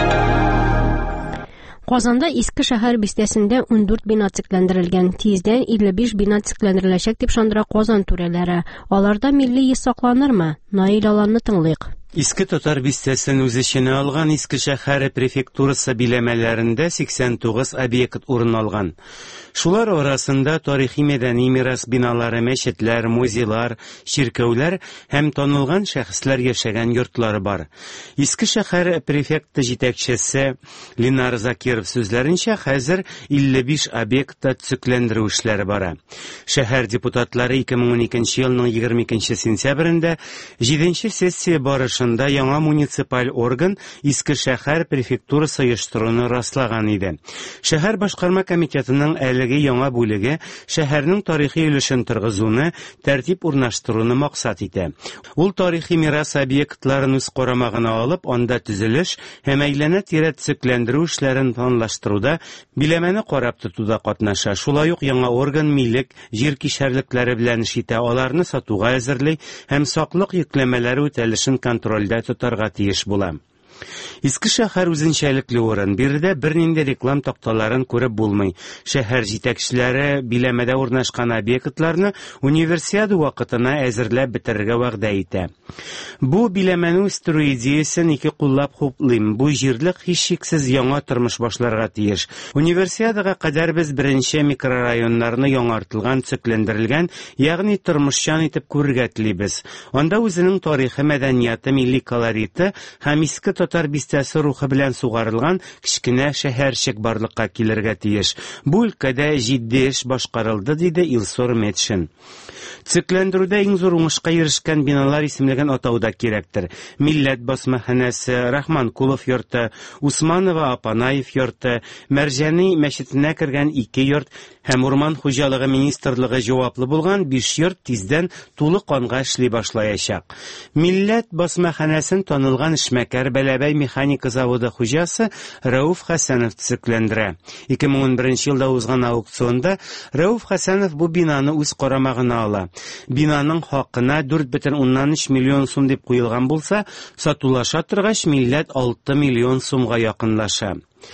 Казанда Иске шәһәр бистәсендә ун дүрт бина цикләндерелгән. Тиздән илле биш бина цикләндереләчәк дип шандыра Казан түрәләре. Аларда милли ис сакланырмы? Наил Аланны тыңлыйк. Иске Татар бистәсен үз эченә алган Иске шәһәре префектурасы биләмәләрендә сиксән тугыз объект урын алган. Шулар арасында тарихи мәдәни мирас биналары, мәчетләр, музейлар, чиркәүләр һәм танылган шәхесләр яшәгән йортлары бар. Иске шәһәр префекты җитәкчесе Ленар Закиров сүзләренчә, хәзер илле биш объектта төзекләндерү эшләре бара. Шәһәр депутатлары ике мең уникенче елның егерме икенче сентябрендә җиденче сессия барышында яңа муниципаль орган Иске шәһәр префектурасы оештыруны раслаган иде. Шәһәр башкарма комитетының әлеге яңа бүлеге шәһәрнең тарихи өлешен торгызуны, тәртип урнаштыруны максат итә. Ул тарихи мирас объектларын үз карамагына алып, анда төзелеш һәм әйләнә-тирә төзекләндерү эшләрен планлаштыруда, биләмәне карап тотуда катнаша. Шулай ук яңа орган милек, җир кишәрлекләре белән эш итә, аларны сатуга әзерли һәм саклык йөкләмәләре үтәлешен контрольдә тотарга тиеш була. Иске шәһәр үзенчәлекле урын. Биредә бернинди реклам такталарын күреп булмый. Шәһәр җитәкчеләре биләмәдә урнашкан объектларны универсиада вакытына әзерләп бетерергә вәгъдә итә. Бу биләмәне үстерү идеясын ике куллап хуплыйм. Бу җирлек һичшиксез яңа тормыш башларга тиеш. Универсиадага кадәр без беренче микрорайоннарны яңартылган, төзекләндерелгән, ягъни тормышчан итеп күрергә телибез. Анда үзенең тарихи, мәдәнияты, милли колориты һәм Иске Татар бистәсе рухы белән сугарылган кичкенә шәһәрчек барлыкка килергә тиеш. Бу өлкәдә җитди эш башкарылды, диде Илсур Метшин. Цикләндерүдә иң зур уңышка ирешкән биналар исемлеген атауда кирәктер. Милләт басмаханәсе, Рахман Кулов йорты, Усманова Апанаев йорты, Мәрҗәни мәчетенә кергән ике йорт һәм Урман хуҗалыгы министрлыгы җаваплы булган биш йорт тиздән тулы канга эшли башлаячак. Милләт басмаханәсен танылган эшмәкәр Бәләбәй механика заводы хуҗасы Рауф Хәсәнов төзекләндерә. ике мең ун беренче елда узган аукционда Рауф Хәсәнов бу бинаны үз карамагына ала. Бинаның хакына дүрт бөтен уннан өч миллион сум дип куелган булса, сатулаша торгач милләт алты миллион сумга якынлаша.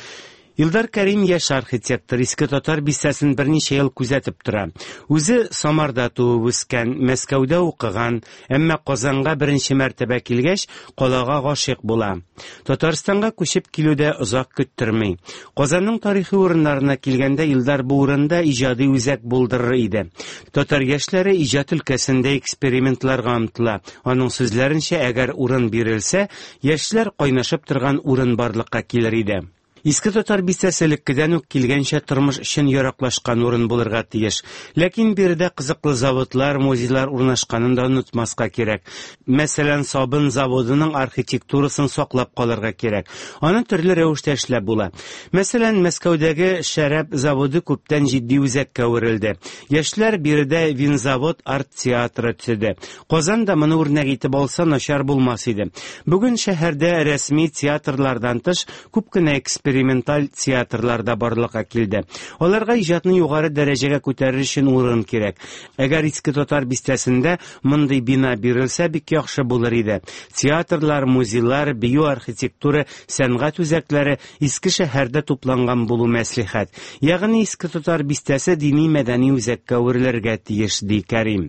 Илдар Кәрим яшь архитектор, Иске Татар бистәсен берничә ел күзәтеп тора. Үзе Самарда туып үскән, Мәскәүдә укыган, әмма Казанга беренче мәртәбә килгәч, калага гашыйк була. Татарстанга күчеп килүдә озак көттерми. Казанның тарихи урыннарына килгәндә Илдар бу урында иҗади үзәк булдырыр иде. Татар яшьләре иҗат өлкәсендә экспериментларга омтыла. Аның сүзләренчә, әгәр урын бирелсә, яшьләр кайнашып торган урын барлыкка килер иде. Иске Татар бистәсе элеккедән үк килгәнчә тормыш өчен яраклашкан урын булырга тиеш. Ләкин биредә кызыклы заводлар, музейлар урнашканын да онытмаска кирәк. Мәсәлән, Сабын заводының архитектурасын саклап калырга кирәк. Аны төрле рәвештә эшләп була. Мәсәлән, Мәскәүдәге Шәраб заводы күптән җитди үзәккә әверелде. Яшьләр биредә Винзавод арт театры төзеде. Казанда моны үрнәк итеп алса начар булмас иде. Бүген шәһәрдә рәсми театрлардан тыш күп кенә эксперименталь театрларда барлыкка килде. Аларга иҗатны югары дәрәҗәгә күтәрер өчен урын кирәк. Әгәр Иске Татар бистәсендә мондый бина бирелсә, бик яхшы булыр иде. Театрлар, музейлар, бию архитектура, сәнгать үзәкләре Иске шәһәрдә тупланган булу мәслихәт. Ягъни Иске Татар бистәсе дини мәдәни үзәккә әверелергә тиеш, ди Кәрим.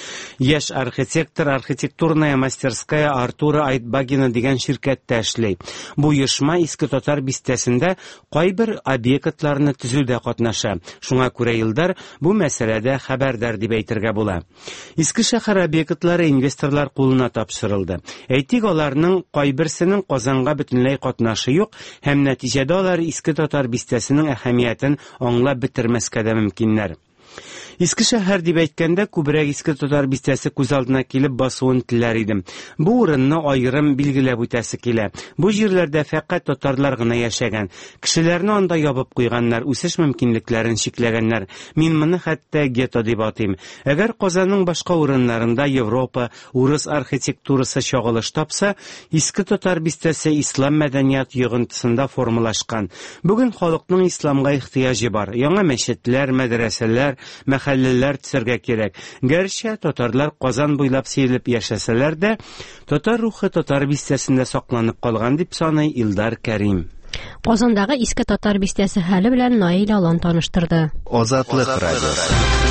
Яшь архитектор архитектурная мастерская Артура Айтбагина дигән ширкәттә эшли. Бу оешма Иске Татар бистәсендә кайбер объектларны төзүдә катнаша. Шуңа күрә Илдар бу мәсьәләдә хәбәрдар дип әйтергә була. Иске шәһәр объектлары инвесторлар кулына тапшырылды. Әйтик, аларның кайберсенең Казанга бөтенләй катнашы юк һәм нәтиҗәдә алар Иске Татар бистәсенең әһәмиятен аңлап бетермәскә дә мөмкиннәр. Иске шәһәр дип әйткәндә, күбрәк Иске Татар бистәсе күз алдына килеп басуын теләр идем. Бу урынны аерым билгеләп үтәсе килә. Бу җирләрдә фәкать татарлар гына яшәгән. Кешеләрне анда ябып куйганнар, үсеш мөмкинлекләрен чикләгәннәр. Мин моны хәтта гетто дип атыйм. Әгәр Казанның башка урыннарында Европа, урыс архитектурасы чагылыш тапса, Иске Татар бистәсе ислам мәдәният йогынтысында формалашкан. Бүген халыкның исламга ихтыяҗы бар. Яңа мәчетләр, мәдрәсәләр, мәхәлләләр төзергә кирәк. Гәрчә татарлар Казан буйлап сирелеп яшәсәләр дә, татар рухы Татар бистәсендә сакланып калган дип саный Илдар Кәрим. Казандагы Иске Татар бистәсе хәле белән Наил Алан таныштырды. Азатлык радиосы.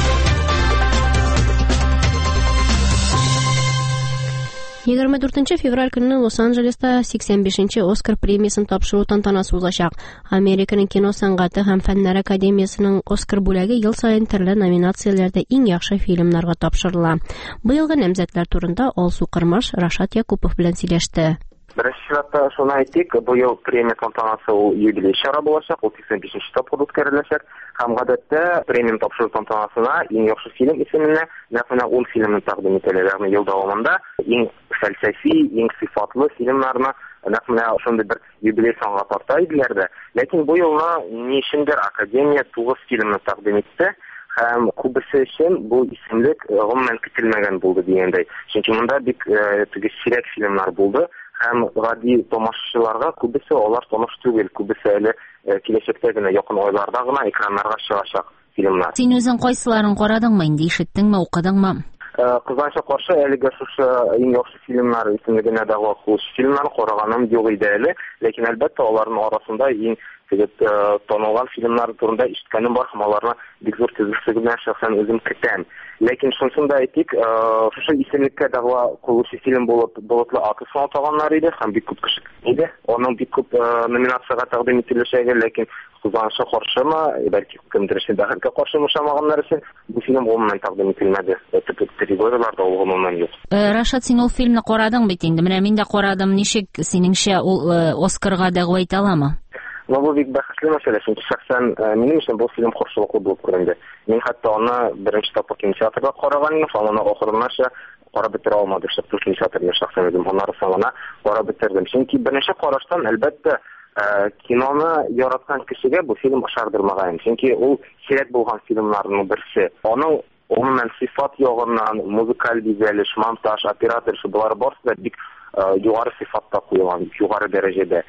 егерме дүртенче февраль көнне Лос-Анджелеста сиксән бишенче Оскар премиясын тапшыру тантанасы узачак. Американың кино сәнгате һәм фәннәр академиясының Оскар бүләге ел сайын төрле номинацияләрдә иң яхшы фильмнарга тапшырыла. Быелгы намзәтләр турында Алсу Кырмаш Рашат Якупов белән сөйләште. Беренче чиратта шуны әйтик, быел премия тантанасы ул юбилей чара булачак, ул сиксән бишенче тапкыр үткәреләчәк. Һәм гадәттә премия тапшыру тантанасына иң яхшы фильм исеменә нәкъ ун фильмны тәкъдим ителә. Ягъни ел дәвамында иң фәлсәфи, иң сыйфатлы фильмнарны нәкъ шундый бер юбилей санга тарта иделәр дә. Ләкин бу елны ни өчендер академия тугыз фильмны тәкъдим итте. Һәм күбесе өчен бу исемлек гомумән көтелмәгән булды дигәндәй. Чөнки монда бик теге сирәк фильмнар булды. Һәм гади тамашачыларга күбесе алар таныш түгел, күбесе әле киләчәктә генә якын айларда гына экраннарга чыгачак фильмнар. Син үзең кайсыларын карадыңмы инде, ишеттеңме, укыдыңмы? Кызганча каршы әлегә шушы иң яхшы фильмнар исемлегенә дә вакыт фильмнар караганым юк иде әле, ләкин әлбәттә аларның арасында иң танылган фильмнар турында ишеткәнем бар, һәм аларны бик зур тизлек белән шәхсән үзем көтәм. Ләкин шунысын да әйтик, шушы исемлеккә дәгъва кылучы фильм булып Болытлы аты саналган иде, һәм бик күп кеше иде. Аның бик күп номинациягә тәкъдим ителәчәге, ләкин кызганча каршымы, бәлки кемдер өчен бәхеткә каршы мошамаганнар өчен бу фильм гомумән тәкъдим ителмәде. Төп категорияларда ул гомумән юк. Рашат, син ул фильмны карадың бит инде. Менә мин дә карадым. Ничек синеңчә ул Оскарга дәгъва итә аламы? Но бу бик бәхетле мәсьәлә, чөнки шәхсән минем өчен бу фильм каршылыклы булып күренде. Мин хәтта аны беренче тапкыр кинотеатрда караган идем, һәм аны ахырынача карап бетерә алмадым. Шәхсән кинотеатрда шәхсән үзем аннары соңына карап бетердем. Чөнки беренче караштан әлбәттә киноны яраткан кешегә бу фильм ошардырмаган. Чөнки ул сирәк булган фильмнарның берсе. Аның гомумән сыйфат ягыннан, музыкаль бизәлеш, монтаж, оператор, шулар барысы да бик югары сыйфатта куелган, югары дәрәҗәдә.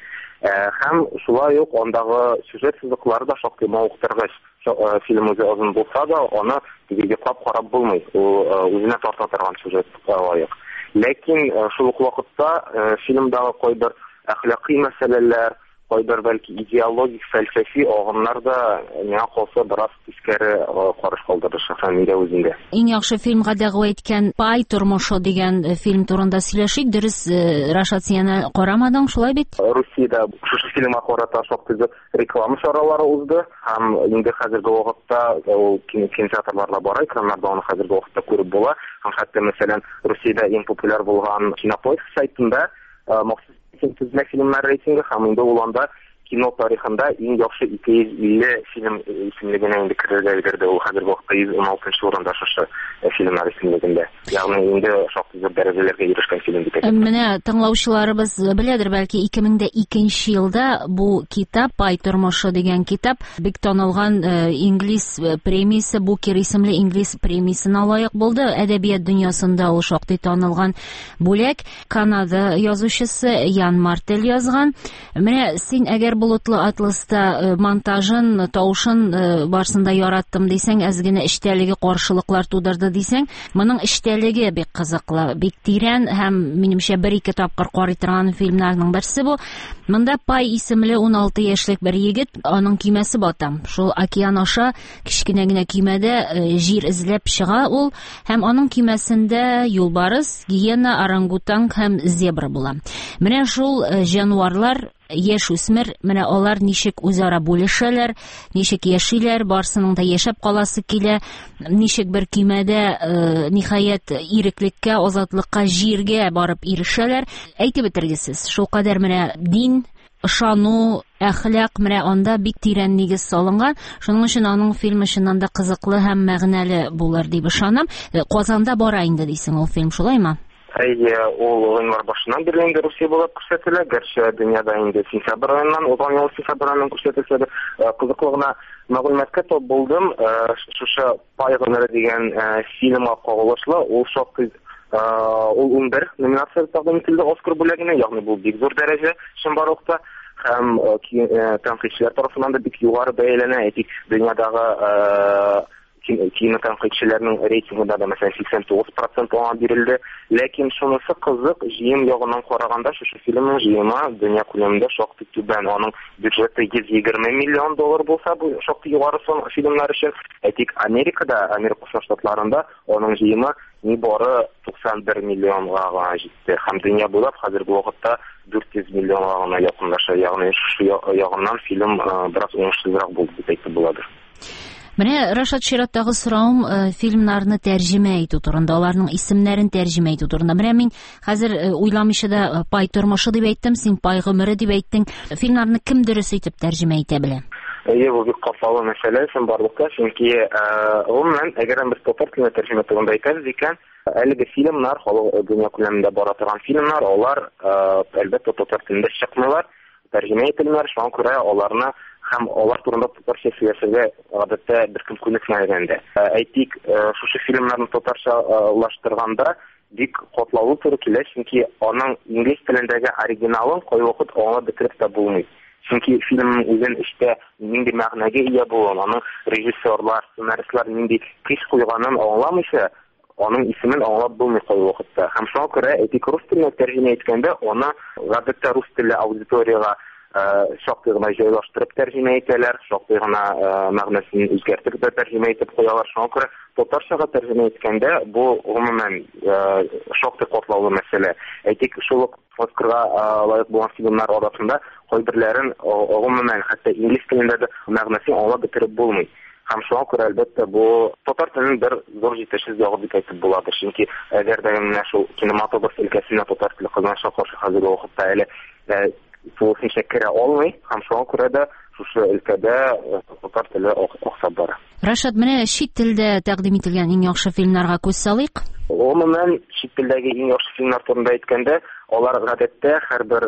Һәм шулай ук андагы сюжет сызыклары да шактый мавыктыргыч. Фильм үзе озын булса да, аны тигеге карап булмый. Ул үзенә тарта торган сюжет лаек. Ләкин шул ук вакытта фильмдагы кайбер әхлакый мәсьәләләр, кайбер бәлки идеологик, фәлсәфи агымнар да миңа калса бераз тискәре караш калдырды шәхсән мирә үзендә. Иң яхшы фильмга дәгъва иткән Пай тормышы дигән фильм турында сөйләшик. Дөрес, Рашат, син аны карамадың, шулай бит? Русиядә шушы фильмга карата шактый реклама чаралары узды, һәм инде хәзерге вакытта ул кинотеатрларда бара, экраннарда аны хәзерге вакытта күреп була. Һәм хәтта мәсәлән Русиядә иң популяр булган Кинопоиск сайтында махсус тизлек фильмнар рейтинги һәм инде ул анда кино тарихында иң яхшы ике йөз илле фильм исемлегенә инде керергә өлгерде. Ул хәзерге вакытта йөз ун алтынчы урында шушы фильмнар исемлегендә. Ягъни инде шактый зур дәрәҗәләргә ирешкән фильм дип әйтәм. Менә тыңлаучыларыбыз беләдер, бәлки ике мең икенче елда бу китап, Пай тормышы дигән китап, бик танылган инглиз премиясе, Букер исемле инглиз премиясына лаек булды. Әдәбият дөньясында ул шактый танылган бүләк. Канада язучысы Ян Мартель язган. Менә син әгәр Болытлы атласта монтажын, тавышын барсында яраттым дисәң, әз генә эчтәлеге каршылыклар тудырды дисәң, моның эчтәлеге бик кызыклы, бик тирән һәм минемчә бер-ике тапкыр карый торган фильмнарның берсе бу. Монда Пай исемле ун алты яшьлек бер егет, аның көймәсе бата. Шул океан аша кичкенә генә көймәдә җир эзләп чыга ул, һәм аның көймәсендә юлбарыс, гиена, орангутанг һәм зебра була. Менә шул җанварлар, яшь үсмер, менә алар ничек үзара бүлешәләр, ничек яшиләр, барсының да яшәп каласы килә, ничек бер көймәдә ниһаять иреклеккә, азатлыкка, җиргә барып ирешәләр. Әйтеп бетергесез, шул кадәр менә дин, ышану, әхлак, менә анда бик тирән нигез салынган. Шуның өчен аның фильмы чыннан да кызыклы һәм мәгънәле булыр дип ышанам. Казанда бара инде дисең ул фильм, шулаймы? Әйе, ул январь башыннан бирле инде Русия булып күрсәтелә. Гәрчә дөньяда инде сентябрь аеннан, узган ел сентябрь аеннан күрсәтелсә дә, кызыклы гына мәгълүматка топ булдым. Шушы «Пай гомере» дигән фильмга кагылышлы, ул шактый ул ун бер номинация тәкъдим ителде Оскар бүләгенә, ягъни бу бик зур дәрәҗә чынбарлыкта. Һәм тәнкыйтьчеләр тарафыннан да бик югары бәяләнә. Әйтик, дөньядагы кинотәнкыйтьчеләрнең рейтингында да мәсәлән сиксән тугыз процент аңа бирелде. Ләкин шунысы кызык, җыем ягыннан караганда шушы фильмның җыемы дөнья күләмендә шактый түбән. Аның бюджеты йөз егерме миллион доллар булса, бу шактый югары сон фильмнар өчен. Әйтик, Америкада, Америка Штатларында аның җыемы ни бары туксан бер миллионга гына җитте. Һәм дөнья буйлап хәзерге вакытта дүрт йөз миллионга гына якынлаша. Ягъни шу ягыннан фильм бераз уңышсызрак булды дип әйтеп буладыр. Менә Рашат чираттагы сораум фильмнарны тәрҗемә итү турында, аларның исемнәрен тәрҗемә итү турында. Менә мин хәзер уйламыйча да «Пай тормышы» дип әйттем, син «Пай гомере» дип әйттең. Фильмнарны кем дөрес итеп тәрҗемә итә белә? Әйе, бу бик катлаулы мәсьәлә, һәм барлыкта, чөнки гомумән, әгәр без татар теленә тәрҗемә итгәндә әйтәбез икән, әлеге фильмнар, халык дөнья күләмендә бара торган фильмнар, алар әлбәттә татар телендә чыкмыйлар, тәрҗемә ителмәләр, шуңа күрә аларны һәм алар турында татарча сөйләшергә гадәттә беркем күнекмәгәндә. Әйтик, шушы фильмнарны татарчалаштырганда бик катлаулы туры килә, чөнки аның инглиз телендәге оригиналын кайвакыт аңлап бетереп тә булмый. Чөнки фильмның үзен эштә нинди мәгънәгә ия булуын, аның режиссерлар, сценаристлар нинди көч куйганын аңламыйча, аның исемен аңлап булмый кайвакытта. Һәм шуңа күрә әйтик, рус теленә тәрҗемә иткәндә, аны гадәттә рус телле аудиторияга шактый гына җайлаштырып тәрҗемә итәләр, шактый гына мәгънәсен үзгәртеп тәрҗемә итеп куялар. Шуңа күрә татарчага тәрҗемә иткәндә бу гомумән шактый катлаулы мәсьәлә. Әйтик, шул Оскарга лаек булган фильмнар арасында кайберләрен гомумән хәтта инглиз телендә дә мәгънәсен аңлап бетереп булмый. Һәм шуңа күрә әлбәттә бу татар теленең бер зур җитешсез ягы дип әйтеп буладыр. Чөнки әгәр дә менә шул кинематограф өлкәсенә татар теле кызганычка каршы хәзерге вакытта әле тулысынча керә алмый, һәм шуңа күрә дә шушы өлкәдә татар теле аксап бара. Рашат, менә чит телдә тәкъдим ителгән иң яхшы фильмнарга күз салыйк. Гомумән, чит телдәге иң яхшы фильмнар турында әйткәндә, алар гадәттә һәрбер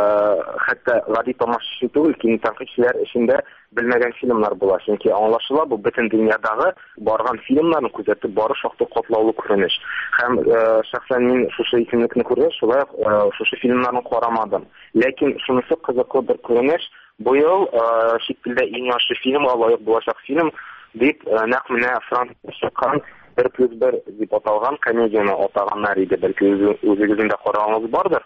хәтта гади тамашачы түгел, кинотәнкыйтьчеләр эчендә белмәгән фильмнар була. Чөнки аңлашыла, бу бөтен дөньядагы барган фильмнарны күзәтеп бару шактый катлаулы күренеш. Һәм шәхсән мин шушы исемлекне күргәч, шулай шушы фильмнарны карамадым. Ләкин шунысы кызыклы бер күренеш, бу ел чит телдә иң яхшы фильмга лаек булачак фильм дип нәкъ менә Французча чыккан бер плюс бер дип аталган комедияны атаганнар иде. Бәлки үзегезнең дә карагыңыз бардыр.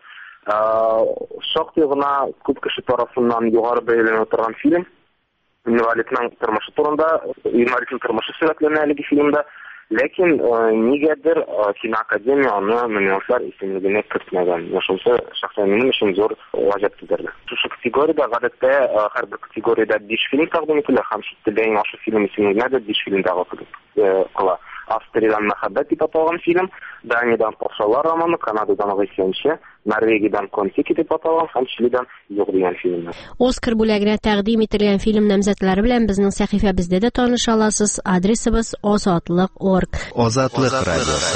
Шактый гына күп кеше тарафыннан югары бәяләнә торган фильм. Инвалидның тормышы турында, инвалидның тормышы сөйләнә әлеге фильмда. Ләкин нигәдер киноакадемия аны миллионлар исемлегенә кертмәгән. Шунысы шәхсән минем өчен зур гаҗәп китерде. Шушы категориядә гадәттә һәрбер категориядә биш фильм тәкъдим ителә, һәм чит телдә иң яхшы фильм исемлегенә дә биш фильм тәкъдим кыла. Австриyadan мәхәббәт дип аталган фильм, Даниядән Патшалар романы, Канададан Гыйсенче, Норвегиядән Контики дип аталган һәм Чилидән Юк дигән фильмнар. Оскар бүләгенә тәкъдим ителгән фильм намзәтләре белән безнең сәхифәбездә дә таныша аласыз. Адресыбыз азатлык точка орг. Азатлык радиосы.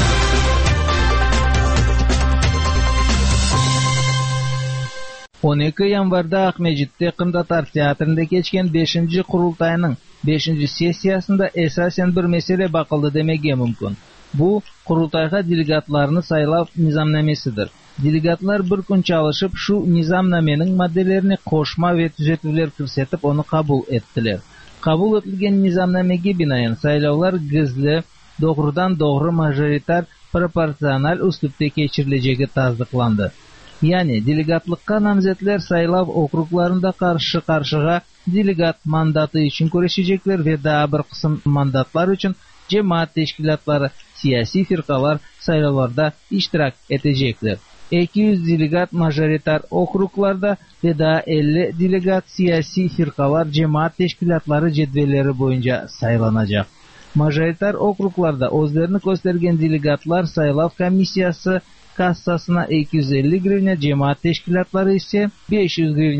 он ике январда Акмәҗиттә Кымдатар театрында кечкән бешенче курултайның бешенче сессиясында эсасен бер мәсьәлә бакылды демәгә мөмкин. Бу курултайга делегатларны сайлау низамнамесидер. Делегатлар бер көн чалышып, шу низамнаменең маддәләрен кошма вә төзәтүләр күрсәтеп, аны кабул иттеләр. Кабул ителгән низамнамәгә бинаен сайлаулар гызлы, doğrudan-doğru мажоритар пропорциональ üslupта кечиреләчәге тасдыкланды. Yani делегатлыкка намзәтләр сайлау округларында каршы-каршыга делегат мандаты өчен көрәшәчәкләр вә да бер кысым мандатлар өчен җәмәгать тәшкилатлары, сияси фиркалар сайлауларда иштирак итәчәкләр. ике йөз делегат мажоритар округларда вә да elli делегат сияси фиркалар, җәмәгать тәшкилатлары җәдвәлләре буенча сайланачак. Мажоритар округларда үзләрне күрсәтергән делегатлар сайлау комиссиясы кассасына ике йөз elli гривня, җәмәгать тәшкилатлары исә besh yuz гривня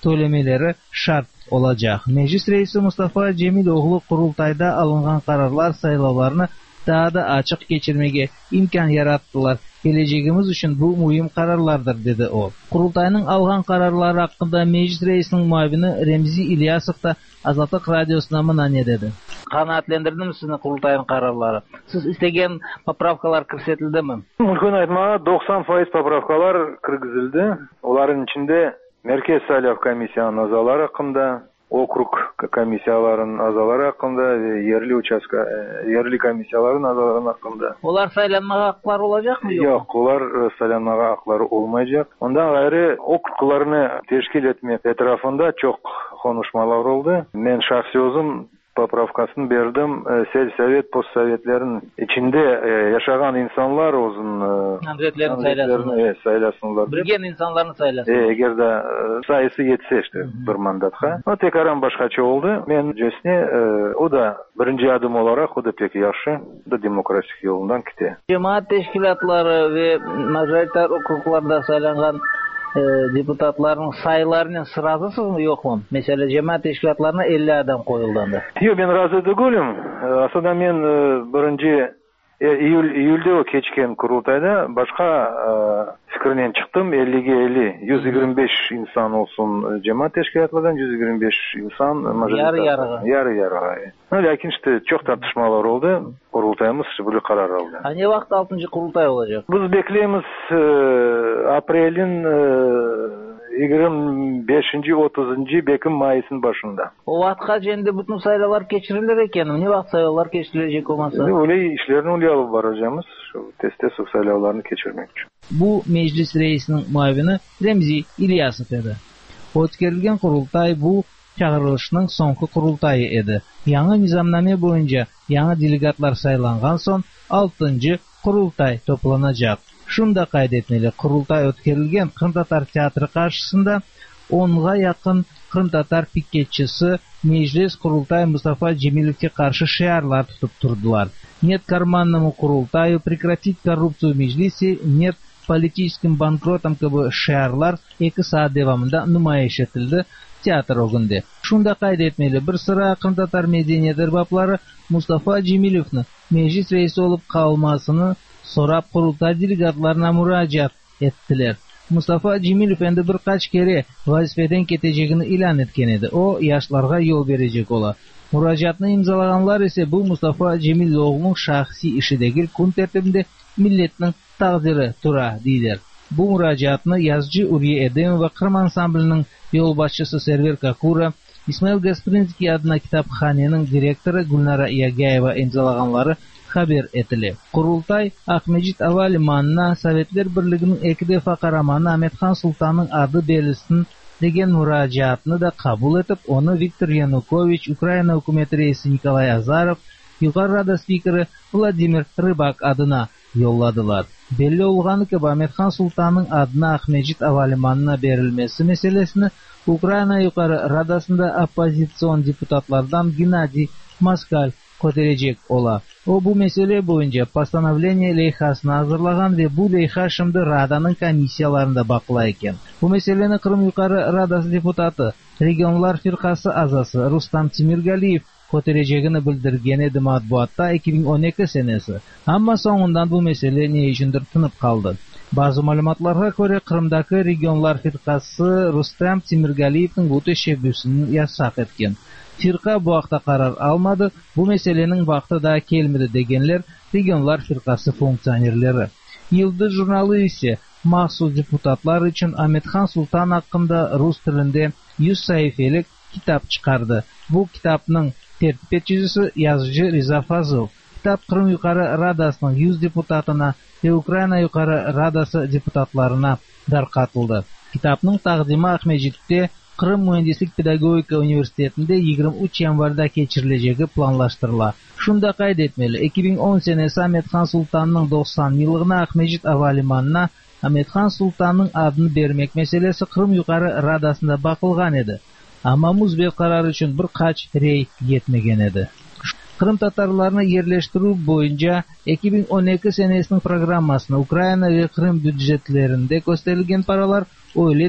tölemeleri şart olacak. Meclis reisi Mustafa Cemiloğlu kurultayda alıngan kararlar sayılavlarını daha da açık geçirmege imkan yarattılar. Geleceğimiz için bu mühim kararlardır dedi o. Kurultayının algan kararları hakkında meclis reisinin muavini Remzi İlyasov da Azatlık Radyosuna mına ne dedi? Kanaatlendirdi mi sizin kurultayın kararları? Siz istegen popravkalar kirsetildi mi? Mümkün aytmağa doksan faiz popravkalar kirgizildi. Onların içinde Merkez Saylov Komissiyanın azaları hakkında, okrug komissiyaların azaları hakkında, yerli uçaska, yerli komissiyaların azaları hakkında. Olar saylanmağa haklar olacak mı? Yok, yok olar saylanmağa hakları olmayacak. Ondan gayrı okruglarını teşkil etme etrafında çok konuşmalar oldu. Ben şahsi özüm popravkasını berdim. Sel-Sovet, post-Sovetlerin içinde yaşayan insanlar uzun Andretlerini saylasınlar. saylasınlar. Bilgen insanlarını saylasınlar. Eğer de sayısı yetse işte bir mandatga. O tekaran başkaça oldu. Ben cesne o da birinci adım olarak o da pek yaxşı. O da demokratik yolundan gitti. Cemaat teşkilatları ve majoritar okruglarda saylangan e, deputatların sayılarının sırasısız mı yok mu? Mesela cemaat teşkilatlarına elli adam koyuldu. Yok ben razı değilim. Aslında ben birinci iyul iyulde o keçken kurultayda başka e, fikirden çıktım. elliye elli yüz yirmi beş insan olsun cemaat teşkilatlardan, yüz yirmi beş insan yarı yarıga. Yarı yarıga. Lakin işte çok tartışmalar oldu. Kurultayımız böyle karar aldı. Ha ne vakit altıncı kurultay olacak? Biz bekleyemiz e, Aprel'in e, yirmi beşinci otuzuncu bekim mayısın başında. O vaktka jende bütün sayılar geçirilir eken, ne vakt sayılar geçirilecek olmasa? Öyle işlerini öyle alıp varacağımız, şu teste su sayılarını geçirmek için. Bu meclis reisinin muavini Remzi İlyasov edi. O'tkazilgan kurultay bu çağrılışının sonki kurultayı edi. Yangi nizamname boyunca yangi delegatlar saylangan son altıncı kurultay toplanacak. Şunda kaydetmeli, kurultay ötkazilgan Kırım Tatar Teatrı karşısında onga yakın Kırım Tatar piketçisi meclis kurultay Mustafa Cemilov'e karşı şiarlar tutup durdular. Нет карманному kurultayı, прекратить коррупцию meclisi, нет политическим банкротам gibi şiarlar iki saat devamında nümayiş etildi teatr ogunda. Şunda kaydetmeli, bir sıra Kırım Tatar medeniyet erbapları Mustafa Cemilov'ni meclis reisi olup kalmasını sorap kurultay delegatlarına müracaat ettiler. Mustafa Cemilov endi birkaç kere vazifeden keteceğini ilan etken edi. O yaşlarga yol verecek ola. Müracaatını imzalaganlar ise bu Mustafa Cemiloğlu'nun şahsi işideki kun tertibinde milletinin taqdiri tura deydiler. Bu müracaatını yazıcı Uriye Edem ve Kırım Ansamblinin yol başçısı Server Kakura, İsmail Gasprinski adına kitaphanenin direktörü Gulnara Iyagayeva imzalaganları haber etili. Kurultay Akmecit Havalimanı'na Sovetler Birliği'nin iki defa kahramanı Ahmetxan Sultan'ın adı belirsin degen müracaatını da kabul etip onu Viktor Yanukovich, Ukrayna hükümeti reisi Nikolay Azarov, Yukarı Rada spikeri Vladimir Rybak adına yolladılar. Belli olganı ki Ahmetxan Sultan'ın adına Akmecit Havalimanı'na verilmesi meselesini Ukrayna Yukarı Radası'nda opozisyon deputatlardan Gennadiy Moskal koterecek ola. O bu mesele boyunca постановление leyhasını hazırlagan ve bu leyha şimdi Rada'nın komissiyalarında bakılayken. Bu meselenin Kırım Yukarı Radası deputatı, Regionlar Firkası azası Rustam Timirgaliyev kotereceğini bildirgen edi matbuatta iki bin on iki senesi. Ama sonundan bu mesele ne içindir tınıp kaldı. Bazı malumatlara göre Kırım'daki Regionlar Firkası Rustam Timirgaliyev'in bu teşebbüsünü yasak etken. Firqa bu vaqtda karar almadı. Bu meselenin vaqti da kelmedi degenler Regionlar Firqası fonksiyonerleri. Yıldız jurnalı ise mahsus deputatlar için Ahmetxan Sultan hakkında Rus tilinde yüz sayfalık kitap çıkardı. Bu kitapның tertip etçisi yazıcı Riza Fazıl. Kitap Kırım Yukarı Radası'nın yüz deputatına ve Ukrayna Yukarı Radası deputatlarına darqatıldı. Kitapның taqdimi Akmecit'te Kırım Mühendislik Pedagogika Üniversitesi'nde yirmi üç yanvarda geçirileceği planlaştırıla. Şunda kaydetmeli, iki bin on senesi Ahmetxan Sultan'ın doksan yıllığına Akmecit Havalimanı'na Ahmetxan Sultan'ın adını vermek meselesi Kırım Yukarı Radası'nda bakılgan edi. Ama muzbet kararı için birkaç rey yetmegen edi. Kırım Tatarlarını yerleştirүү boyunca iki bin on iki senesinin programmasına Ukrayna ve Kırım büdjetlerinde gösterilgen paralar öyle de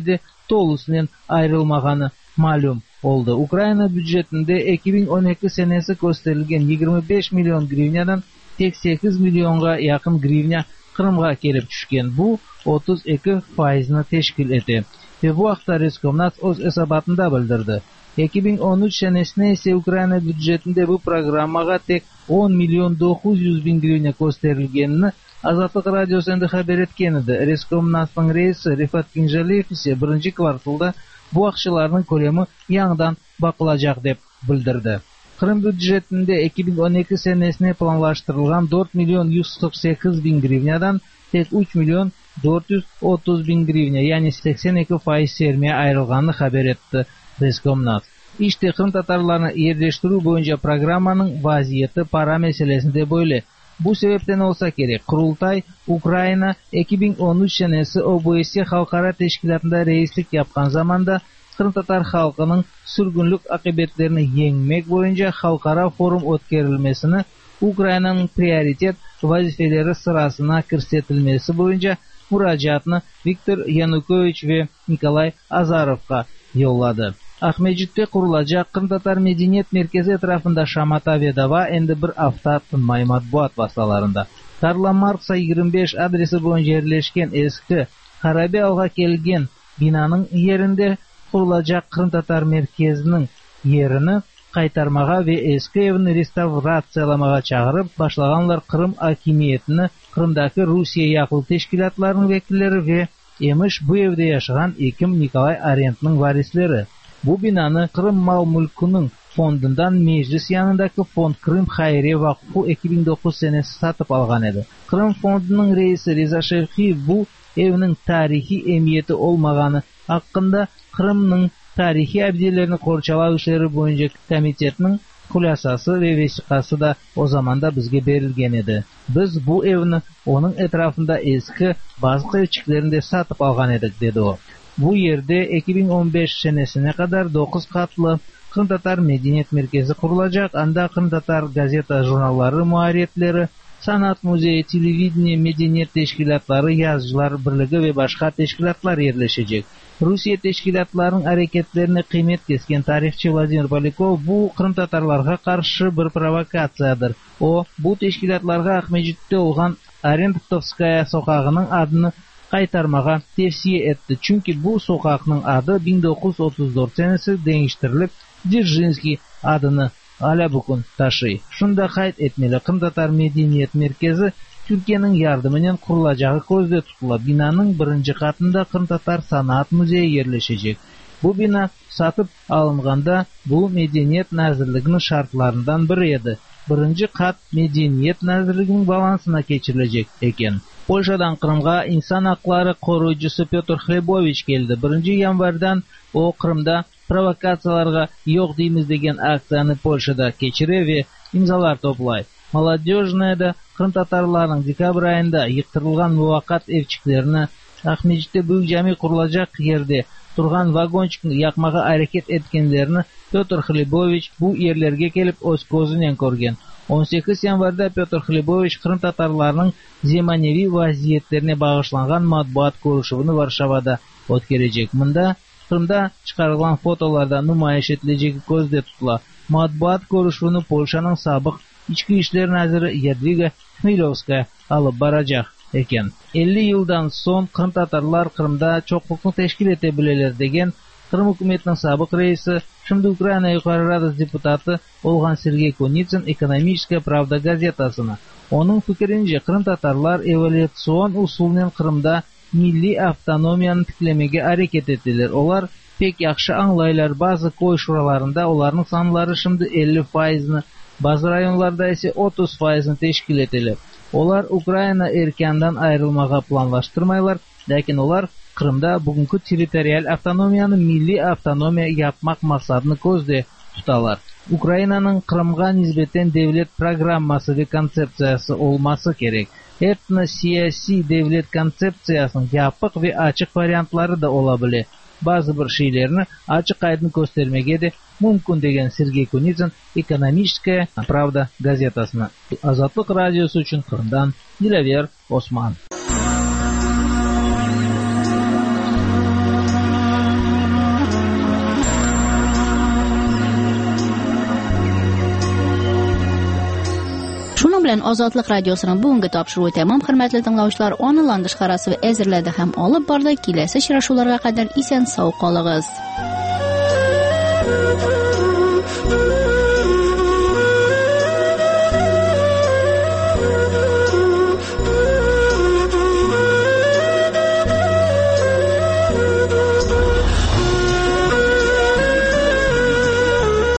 толусунен айрылмаганы маалым болду. Украина бюджетинде эки миң он эки сенеси көстөрүлгөн жыйырма беш миллион гривнядан тек сегиз миллионга якын гривня Кырымга келип түшкөн. Бу отуз эки пайызны тешкил этет. Бу акта Роскомнадз өз эсабатында билдирди. эки миң он үч сенесине эсе Украина бюджетинде бу программага тек он миллион dokuz yüz bin гривня көстөрүлгөнүн Азаттык радиосунда хабар эткен эди. Роскомнадздын рейси Рифат Кинжалиев эсе биринчи кварталда бу акчалардын көлөмү яңадан бакылажак деп билдирди. Кырым бюджетинде эки миң он эки сенесине планлаштырылган төрт миллион жүз кырк сегиз bin гривнядан тек үч миллион төрт жүз отуз bin гривня, яғни сексен эки пайыз сермие айрылганын хабар этти Роскомнадз. Иште кырым татарларына yerleştirүү боюнча программанын вазиети пара маселесинде бойлы. Бу себептен болса керек, курултай Украина эки миң он үч сенеси О Б С халкара тешкилатында рейслик япкан заманда кырым татар халкынын сүргүнлүк акыбеттерин жеңмек боюнча халкара форум өткөрүлмесини Украинанын приоритет вазифелери сырасына кирсетилмеси боюнча муражаатны Виктор Янукович ве Николай Азаровга жоллады. Ахмеджитте курулачак кырым татар медениет меркези этрafында шамата ведава энди бир афта тынмай матбуат басаларында. Карла Маркса жыйырма беш адреси боюнча жерлешкен эски Хараби алга келген бинанын жеринде курулачак кырым татар меркезинин жерини кайтармага ве эски эвин реставрацияламага чагырып башлаганлар Кырым акимиетини, Кырымдагы Русия якыл тешкилатларынын векилдери ве эмиш бу эвде жашаган Эким Николай Арендтин варислери. Бу бинаны Кырым мал-мүлкүнүн фондундан Мejlis янындагы фонд Крым Хайрия вакфу эки миң тогуз сенеси сатып алган эди. Кырым фондунун рейси Риза Шерхиев бу эвинин тарихи эмиети олмаганы акында Кырымдын тарихи абдилерини корчалоо иштери боюнча комитетинин кулясасы ве весикасы да о заманда бизге берилген эди. Биз бу эвини онун этрафында эски базык элчиклеринде сатып алган эдик, деди о. Бу жерде эки миң он беш сенесине кадар dokuz катлы Кырым татар медениет меркези курулачак. Анда Кырым татар газета журналдары, муариетлери, санат музейи, телевидение, медениет тешкилатлары, жазчылар бирлиги ве башка тешкилатлар жерлешежек. Русия тешкилатларынын аракеттерине кыймет кескен тарихчы Владимир Поляков бу кырым татарларга каршы бир провокациядыр. О, бу тешкилатларга Ахмеджитте болгон Арендтовская сокагынын адын кайтармага тевсие этти. Чүнки бу сокакнын ады миң тогуз жүз отуз төрт сенеси деңиштирилип, Дзержинский адыны аля букун ташый. Шунда кайт этмели, Кырым татар медениет меркези Түркиянын жардымы менен курулачагы көздө тутула. Бинанын биринчи катында Кырым татар санаат музейи жерлешежек. Бу бина сатып алынганда бул Медениет назирлигинин шартларынан бири эди. Биринчи кат Медениет назирлигинин балансына кечирилежек экен. Польшадан Кырымга инсан аклары коруучусу Петр Хлебович келди. биринчи январдан о Кырымда провокацияларга жок деймиз деген акцияны Польшада кечире ве имзалар топлайт. Молодежная да Кырым татарларынын декабрь айында йыктырылган муваккат элчиклерине Ахмеджитте Büyük Жами курулачак жерде турган вагончикти якмага аракет эткендерини Петр Хлебович бу жерлерге келип өз көзү менен көргөн. он сегиз январда Петр Хлебович Кырым татарларынын земаневи вазиеттерине багышланган матбуат көрүшүбүнү Варшавада өткөрөжөк. Мында Кырымда чыгарылган фотоларда нумайыш этилежеги көздө тутула. Матбуат көрүшүбүнү Польшанын сабык ички иштер назыры Ядвига Хмелевская алып баражак экен. элүү жылдан соң Кырым татарлар Кырымда чоңдукту тешкил эте билелер деген Кырым өкмөтүнүн сабык рейси, шымды Украина Юкары Радасы депутаты болгон Сергей Куницын «Экономическая правда» газетасына. Onun fikrince Kırım Tatarlar evolyutsiyon usulunun Kırım'da milli автономияны тикlemege hareket ettiler. Olar pek yaxşı anlaylar. Bazı koy şuralarında onların sanları şimdi elli faizini, bazı rayonlarda ise otuz faizini teşkil ettiler. Olar Ukrayna erkenden ayrılmağa planlaştırmaylar. Lakin olar Kırım'da bugünkü territorial avtonomiyanı milli avtonomiya yapmak maksadını gözde tutalar. Ukrayna'nın Kırım'a nisbeten devlet programması ve konsepsiyası olması gerek. Etno-siyasi devlet konsepsiyasının yapık ve açık varyantları da olabilir. Bazı bir şeylerini açık aydın göstermege de mümkün degen Sergey Kunitsin «Ekonomiskaya pravda» gazetasına. Azatlık radyosu için Kırım'dan Dilaver Osman. bilan Ozodlik radiosining bugungi topshiruvi tamom. Hurmatli tinglovchilar, onlayn qarasi va ezirlarda ham olib bordi. Kelasi uchrashuvlarga qadar esen sog' qolingыз.